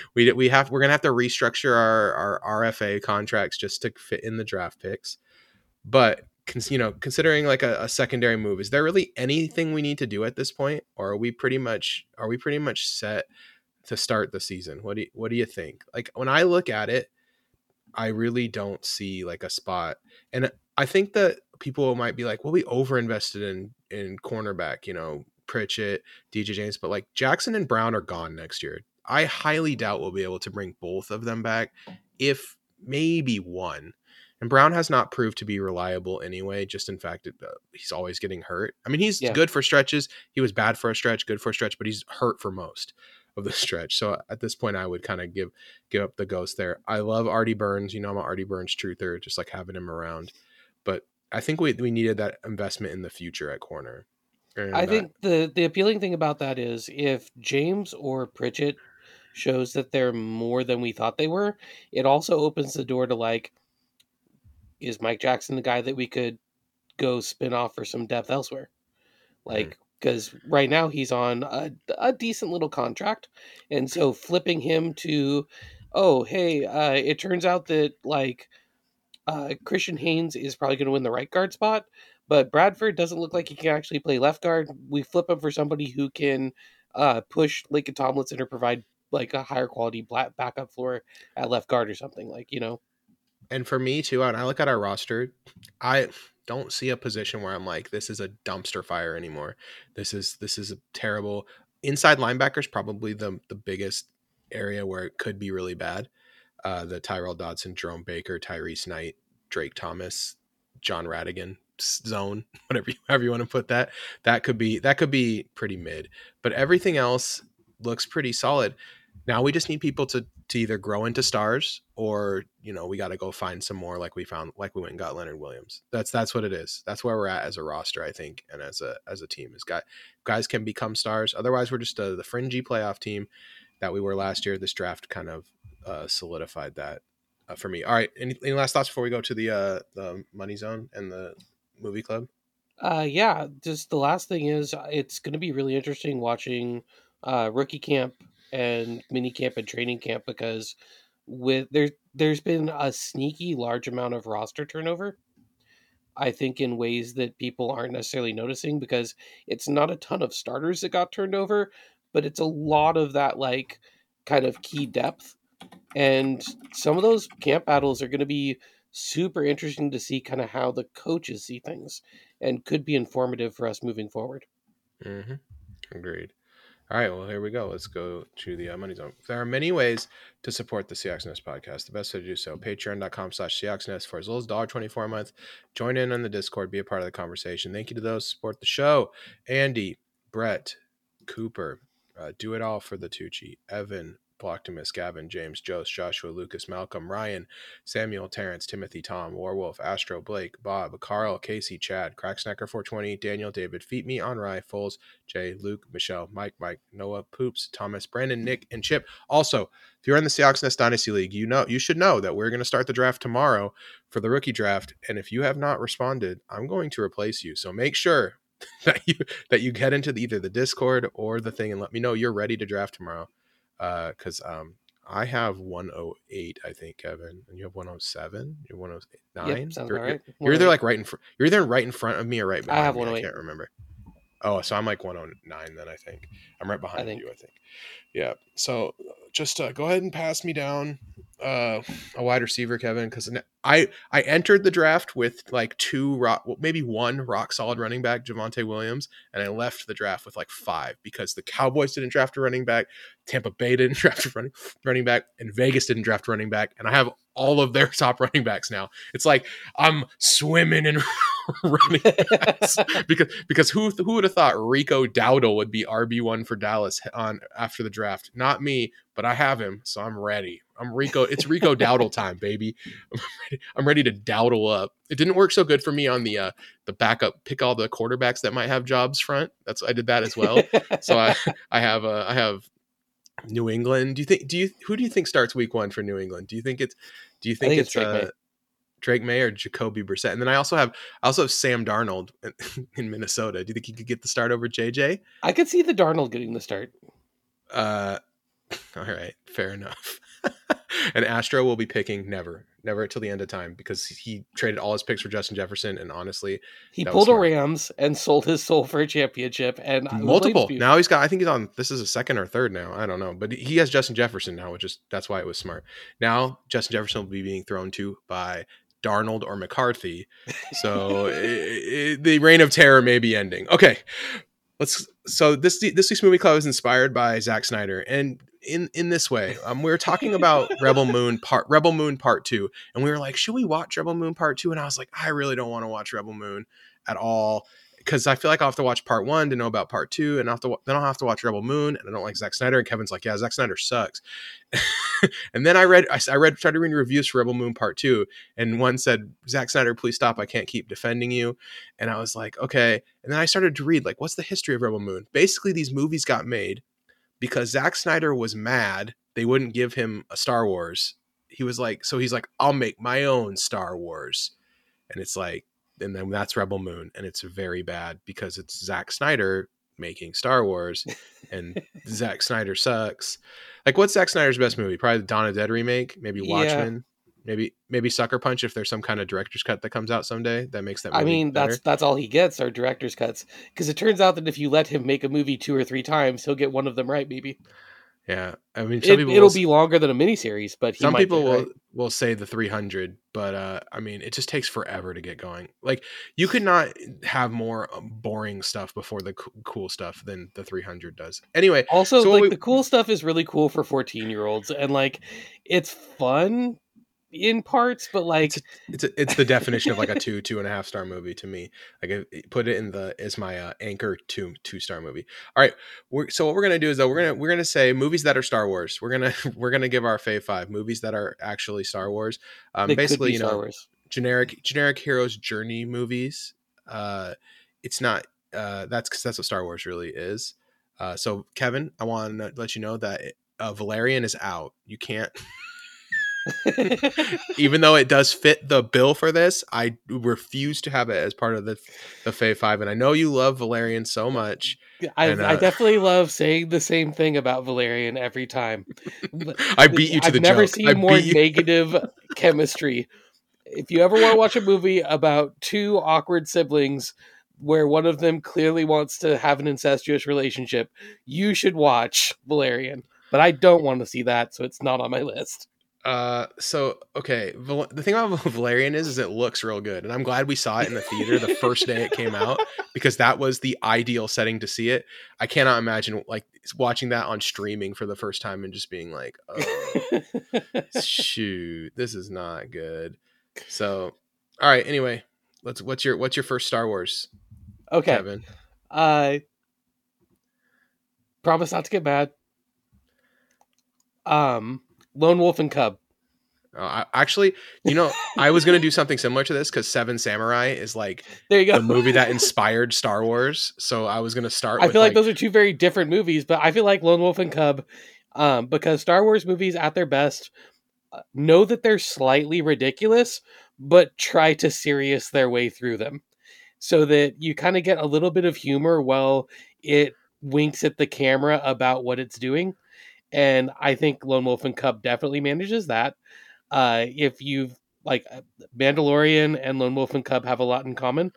to restructure our RFA contracts just to fit in the draft picks. But considering like a secondary move, is there really anything we need to do at this point, or are we pretty much set to start the season? What do you think? Like, when I look at it, I really don't see like a spot, and I think that people might be like, well, we overinvested in cornerback, Pritchett, DJ James, but like Jackson and Brown are gone next year. I highly doubt we'll be able to bring both of them back, if maybe one. And Brown has not proved to be reliable anyway. Just in fact, he's always getting hurt. I mean, he's good for stretches. He was bad for a stretch, good for a stretch, but he's hurt for most of the stretch. So at this point, I would kind of give up the ghost there. I love Artie Burns. I'm an Artie Burns truther, just like having him around. But I think we needed that investment in the future at corner. And I think the appealing thing about that is if James or Pritchett shows that they're more than we thought they were, it also opens the door to like, is Mike Jackson the guy that we could go spin off for some depth elsewhere? Like, because right now he's on a decent little contract. And so flipping him to, it turns out that like Christian Haynes is probably going to win the right guard spot, but Bradford doesn't look like he can actually play left guard. We flip him for somebody who can push Laken Tomlinson or provide like a higher quality backup floor at left guard or something, like, And for me too, when I look at our roster, I don't see a position where I'm like, this is a dumpster fire anymore. This is a terrible. Inside linebacker is probably the biggest area where it could be really bad. The Tyrell Dodson, Jerome Baker, Tyrese Knight, Drake Thomas, John Radigan, zone, however you want to put that. That could be pretty mid, but everything else looks pretty solid. Now we just need people to either grow into stars, or we got to go find some more, like we went and got Leonard Williams. That's what it is. That's where we're at as a roster, I think, and as a team. Is guys can become stars. Otherwise, we're just the fringy playoff team that we were last year. This draft kind of solidified that for me. All right, any last thoughts before we go to the money zone and the movie club? Yeah, just the last thing is it's going to be really interesting watching rookie camp and mini camp and training camp, because there's been a sneaky large amount of roster turnover, I think, in ways that people aren't necessarily noticing, because it's not a ton of starters that got turned over, but it's a lot of that like kind of key depth. And some of those camp battles are going to be super interesting to see kind of how the coaches see things, and could be informative for us moving forward. Mm-hmm. Agreed. All right, well, here we go. Let's go to the money zone. There are many ways to support the Seahawks Nest podcast. The best way to do so, patreon.com/SeahawksNest for as little as $1.24 a month. Join in on the Discord, be a part of the conversation. Thank you to those who support the show. Andy, Brett, Cooper, Do It All for the Tucci, Evan, Bloctimus, Gavin, James, Joshua, Lucas, Malcolm, Ryan, Samuel, Terrence, Timothy, Tom, Warwolf, Astro, Blake, Bob, Carl, Casey, Chad, Cracksnacker 420, Daniel, David, Feet Me, Onrai, Foles, Jay, Luke, Michelle, Mike, Noah, Poops, Thomas, Brandon, Nick, and Chip. Also, if you're in the Seahawks Nest Dynasty League, you should know that we're going to start the draft tomorrow for the rookie draft. And if you have not responded, I'm going to replace you. So make sure that you get into either the Discord or the thing and let me know you're ready to draft tomorrow. Because I have 108, I think, Kevin, and you have 107. You're 109. Yep, sounds all right. You're either like right in front. You're either right in front of me or right behind I have me. 108. I can't remember. Oh, so I'm like 109 then. I think I'm right behind you. I think. Yeah. So just go ahead and pass me down a wide receiver, Kevin, because I entered the draft with like maybe one rock solid running back, Javonte Williams, and I left the draft with like 5 because the Cowboys didn't draft a running back, Tampa Bay didn't draft a running back, and Vegas didn't draft a running back, and I have all of their top running backs now. It's like I'm swimming in running backs because who would have thought Rico Dowdle would be RB1 for Dallas after the draft? Not me, but I have him, so I'm ready. It's Rico Dowdle time, baby. I'm ready to dowdle up. It didn't work so good for me on the backup, pick all the quarterbacks that might have jobs front. I did that as well. So I have New England. Who do you think starts week 1 for New England? Do you think it's Drake May or Jacoby Brissett? And then I also have Sam Darnold in Minnesota. Do you think he could get the start over JJ? I could see the Darnold getting the start. All right, fair enough. And Astro will be picking never until the end of time, because he traded all his picks for Justin Jefferson, and honestly, he pulled a Rams and sold his soul for a championship, and multiple. Now I think he's on. This is a second or third now. I don't know, but he has Justin Jefferson now, that's why it was smart. Now Justin Jefferson will be being thrown to by Darnold or McCarthy, so the reign of terror may be ending. Okay, so this week's movie club is inspired by Zack Snyder, and in this way, we were talking about Rebel Moon Part 2, and we were like, should we watch Rebel Moon Part 2? And I was like, I really don't want to watch Rebel Moon at all, because I feel like I'll have to watch Part 1 to know about Part 2, and then I'll have to watch Rebel Moon, and I don't like Zack Snyder. And Kevin's like, yeah, Zack Snyder sucks. And then I tried to read reviews for Rebel Moon Part 2, and one said, Zack Snyder, please stop, I can't keep defending you. And I was like, okay. And then I started to read, like, what's the history of Rebel Moon? Basically, these movies got made because Zack Snyder was mad they wouldn't give him a Star Wars. He's like, I'll make my own Star Wars. And it's like, and then that's Rebel Moon, and it's very bad because it's Zack Snyder making Star Wars, and Zack Snyder sucks. Like, what's Zack Snyder's best movie? Probably the Dawn of the Dead remake, maybe Watchmen, maybe Sucker Punch if there's some kind of director's cut that comes out someday that makes that movie better. That's all he gets are director's cuts, because it turns out that if you let him make a movie 2 or 3 times, he'll get one of them right, maybe. Yeah, I mean, it'll be longer than a miniseries, but some people will say the 300, but I mean, it just takes forever to get going. Like, you could not have more boring stuff before the cool stuff than the 300 does. Anyway, also, the cool stuff is really cool for 14-year-olds, and like, it's fun, in parts, but like it's the definition of like a 2.5 star movie to me. Like put it in the is my anchor 2 star movie. All right, so what we're gonna do is though we're gonna say movies that are Star Wars. We're gonna give our fave 5 movies that are actually Star Wars. they could Basically, be Star Wars. generic heroes journey movies. It's not that's because that's what Star Wars really is. So Kevin, I want to let you know that Valerian is out. You can't. Even though it does fit the bill for this, I refuse to have it as part of the Fave 5. And I know you love Valerian so much. I definitely love saying the same thing about Valerian every time. I beat you to the joke. I've never seen more negative chemistry. If you ever want to watch a movie about two awkward siblings where one of them clearly wants to have an incestuous relationship, you should watch Valerian. But I don't want to see that, so it's not on my list. So okay, the thing about Valerian is it looks real good, and I'm glad we saw it in the theater the first day it came out, because that was the ideal setting to see it. I cannot imagine like watching that on streaming for the first time and just being like, oh shoot, this is not good. So all right, anyway, what's your first Star Wars? Okay, Kevin. Promise not to get mad. Lone Wolf and Cub. Actually, I was going to do something similar to this because Seven Samurai is like there you go. the movie that inspired Star Wars. So I was going to start with I feel like those are two very different movies, but I feel like Lone Wolf and Cub, because Star Wars movies at their best know that they're slightly ridiculous, but try to serious their way through them so that you kind of get a little bit of humor while it winks at the camera about what it's doing. And I think Lone Wolf and Cub definitely manages that. If you've like Mandalorian and Lone Wolf and Cub have a lot in common.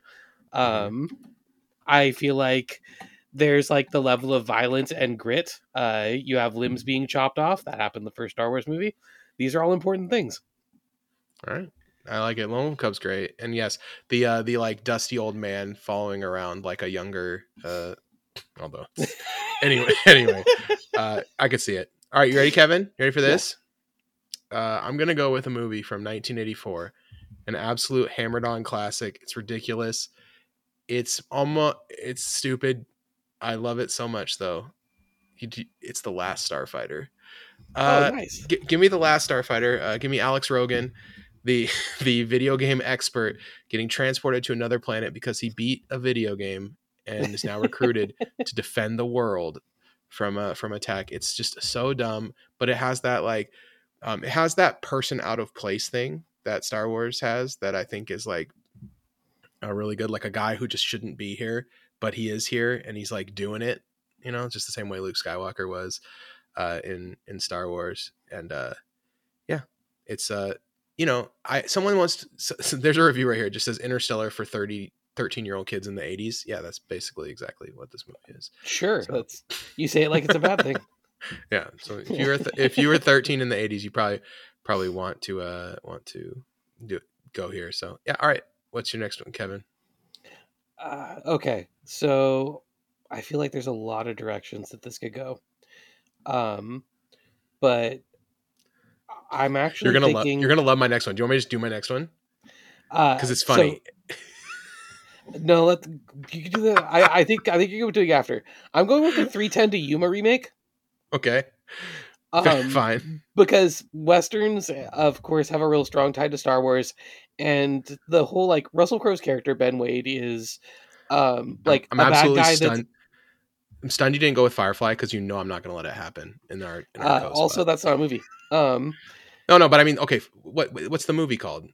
I feel like there's like the level of violence and grit. You have limbs being chopped off. That happened in the first Star Wars movie. These are all important things. All right. I like it. Lone Wolf Cub's great. And yes, the like dusty old man following around like a younger although anyway, I could see it. All right, you ready, Kevin? You ready for this? Yeah. I'm gonna go with a movie from 1984, an absolute hammered on classic. It's ridiculous. It's stupid. I love it so much though. It's The Last Starfighter. Nice. Give me The Last Starfighter. Give me Alex Rogan, the video game expert, getting transported to another planet because he beat a video game and is now recruited to defend the world from attack. It's just so dumb, but it has that like it has that person out of place thing that Star Wars has that I think is like a really good, like a guy who just shouldn't be here, but he is here and he's like doing it, just the same way Luke Skywalker was in Star Wars. And yeah, it's someone wants to, there's a review right here. It just says Interstellar for 13-year-old kids in the 80s. Yeah, that's basically exactly what this movie is. Sure, so. You say it like it's a bad thing. Yeah, so if you were 13 in the 80s, you probably want to go here. So yeah, all right. What's your next one, Kevin? Okay, so I feel like there's a lot of directions that this could go, but I'm actually thinking you're gonna love my next one. Do you want me to just do my next one? Because it's funny. No, you can do that. I think you're doing after. I'm going with the 3:10 to Yuma remake. Okay. Fine. Because Westerns, of course, have a real strong tie to Star Wars, and the whole like Russell Crowe's character Ben Wade is like I'm a bad guy. Stunned. I'm stunned you didn't go with Firefly because I'm not going to let it happen in our also, that's not a movie. No, but I mean, okay, what's the movie called?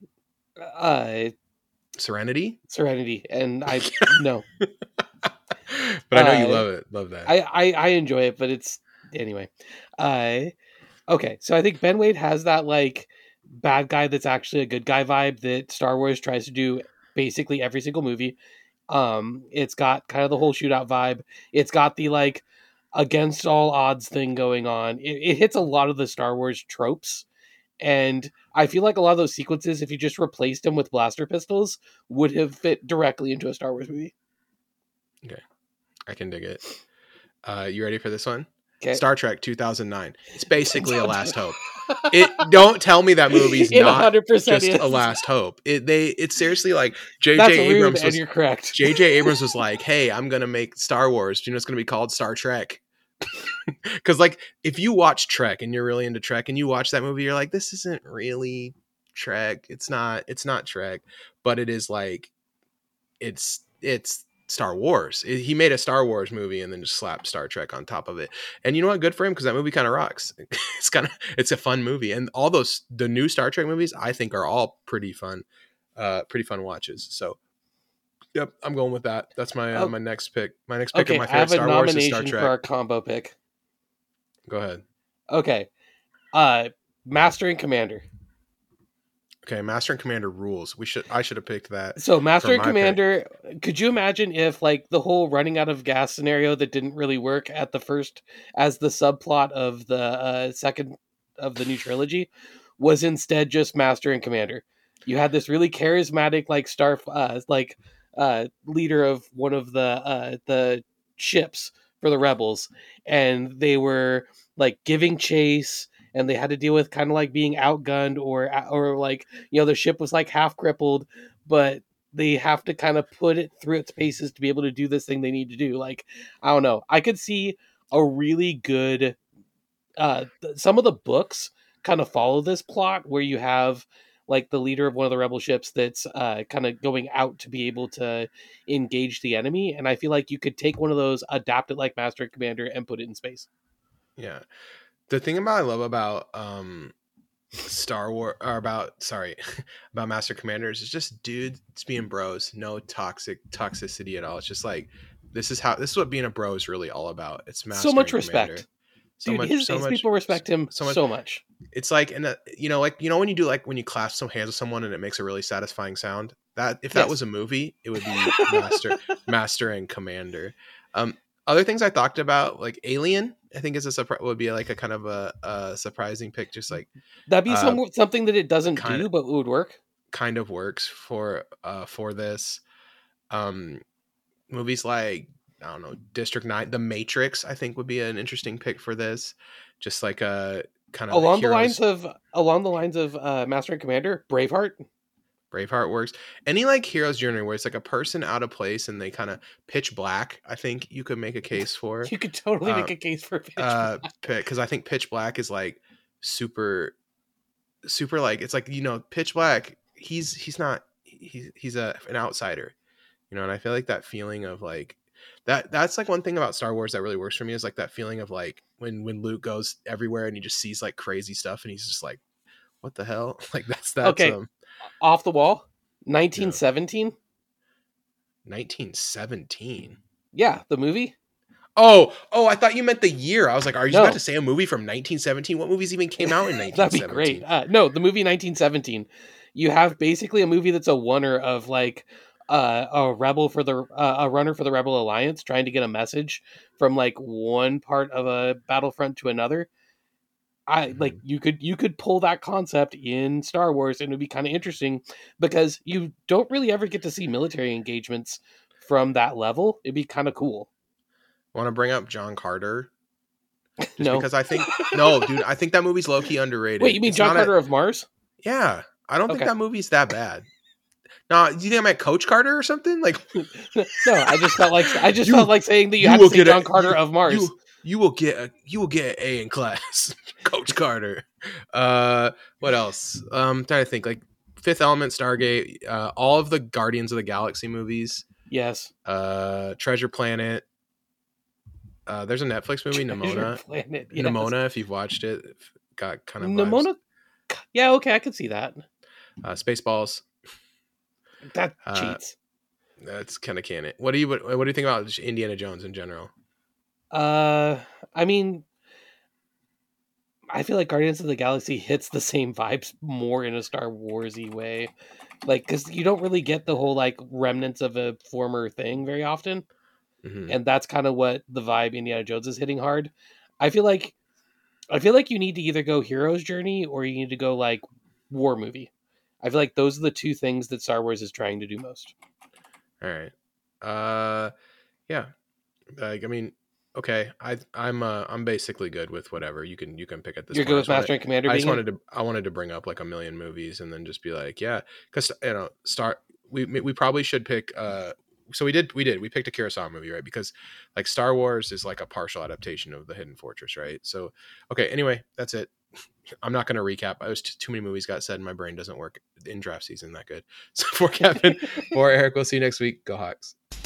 Serenity. And I no. But I know you love it. Love that. I enjoy it, but it's anyway. Okay, so I think Ben Wade has that like bad guy that's actually a good guy vibe that Star Wars tries to do basically every single movie. It's got kind of the whole shootout vibe. It's got the like against all odds thing going on. It hits a lot of the Star Wars tropes. And I feel like a lot of those sequences, if you just replaced them with blaster pistols, would have fit directly into a Star Wars movie. Okay. I can dig it. You ready for this one? Okay. Star Trek 2009. It's basically a Last Hope. Don't tell me that movie's not 100% just a Last Hope. It's seriously like J.J. Abrams and you're correct. J.J. Abrams was like, hey, I'm gonna make Star Wars. Do you know it's gonna be called Star Trek? Because like if you watch Trek and you're really into Trek and you watch that movie, you're like, this isn't really Trek. It's not Trek, but it is like it's Star Wars. He made a Star Wars movie and then just slapped Star Trek on top of it. And you know what? Good for him, because that movie kind of rocks. It's a fun movie. And all the new Star Trek movies, I think, are all pretty fun watches. So, yep, I'm going with that. That's my my next pick. My next pick of my favorite Star Wars is Star Trek. For our combo pick. Go ahead. Okay. Master and Commander. Okay, Master and Commander rules. I should have picked that. So Master and Commander, could you imagine if like the whole running out of gas scenario that didn't really work at the first as the subplot of the second of the new trilogy was instead just Master and Commander? You had this really charismatic like leader of one of the ships for the rebels, and they were like giving chase, and they had to deal with kind of like being outgunned or like, you know, the ship was like half crippled, but they have to kind of put it through its paces to be able to do this thing they need to do. Like, I don't know. I could see a really good some of the books kind of follow this plot where you have like the leader of one of the rebel ships that's kind of going out to be able to engage the enemy, and I feel like you could take one of those, adapt it like Master and Commander, and put it in space. Yeah. The thing I love about Star Wars, or about Master Commanders, is just dudes being bros. No toxicity at all. It's just like this is what being a bro is really all about. It's Master so much and respect. His people respect him so much. It's like, and when you do, like when you clasp some hands with someone and it makes a really satisfying sound. That if that was a movie, it would be Master and Commander. Other things I talked about, like Alien, I think would be like a kind of a surprising pick. Just like that'd be something that it doesn't do, but it would work. Kind of works for this. Movies like, I don't know, District 9, The Matrix, I think would be an interesting pick for this. Just like a kind of along the lines of Master and Commander, Braveheart. Braveheart works. Any like hero's journey where it's like a person out of place and they kind of Pitch Black, I think you could make a case for. You could totally make a case for Pitch Black. Because I think Pitch Black is like super like, it's like, you know, Pitch Black, he's an outsider, you know, and I feel like that feeling of like that's like one thing about Star Wars that really works for me, is like that feeling of like when Luke goes everywhere and he just sees like crazy stuff and he's just like, what the hell? Like that's okay. Off the wall, 1917. 1917. Yeah, the movie. Oh, I thought you meant the year. I was like, are you about to say a movie from 1917? What movies even came out in 1917? That'd be great. No, the movie 1917. You have basically a movie that's a oneer of like a runner for the Rebel Alliance trying to get a message from like one part of a battlefront to another. Like you could pull that concept in Star Wars and it'd be kind of interesting, because you don't really ever get to see military engagements from that level. It'd be kind of cool. Want to bring up John Carter? No, because I think no, dude. I think that movie's low key underrated. Wait, you mean John Carter of Mars? Yeah, I don't think that movie's that bad. No, do you think I meant Coach Carter or something? Like, no, I just felt like saying that you had to say John Carter of Mars. You will get an A in class, Coach Carter. What else? I'm trying to think. Like Fifth Element, Stargate, all of the Guardians of the Galaxy movies. Yes. Treasure Planet. There's a Netflix movie, Nimona. Planet, yes. Nimona, if you've watched it, got kind of Nimona. Vibes. Yeah, okay, I can see that. Spaceballs. That cheats. That's kind of canon. What do you think about Indiana Jones in general? I mean, I feel like Guardians of the Galaxy hits the same vibes more in a Star Warsy way, like because you don't really get the whole like remnants of a former thing very often, and that's kind of what the vibe Indiana Jones is hitting hard. I feel like you need to either go hero's journey or you need to go like war movie. I feel like those are the two things that Star Wars is trying to do most. All right. Yeah. Like, I mean, okay, I'm basically good with whatever you can pick at this You're point. good with Master and Commander. I wanted to bring up like a million movies and then just be like, yeah, because we probably should pick. So we picked a Kurosawa movie, right? Because like Star Wars is like a partial adaptation of The Hidden Fortress, right? So okay, anyway, that's it. I'm not going to recap. I was too many movies got said, and my brain doesn't work in draft season that good. So for Kevin, for Eric, we'll see you next week. Go Hawks.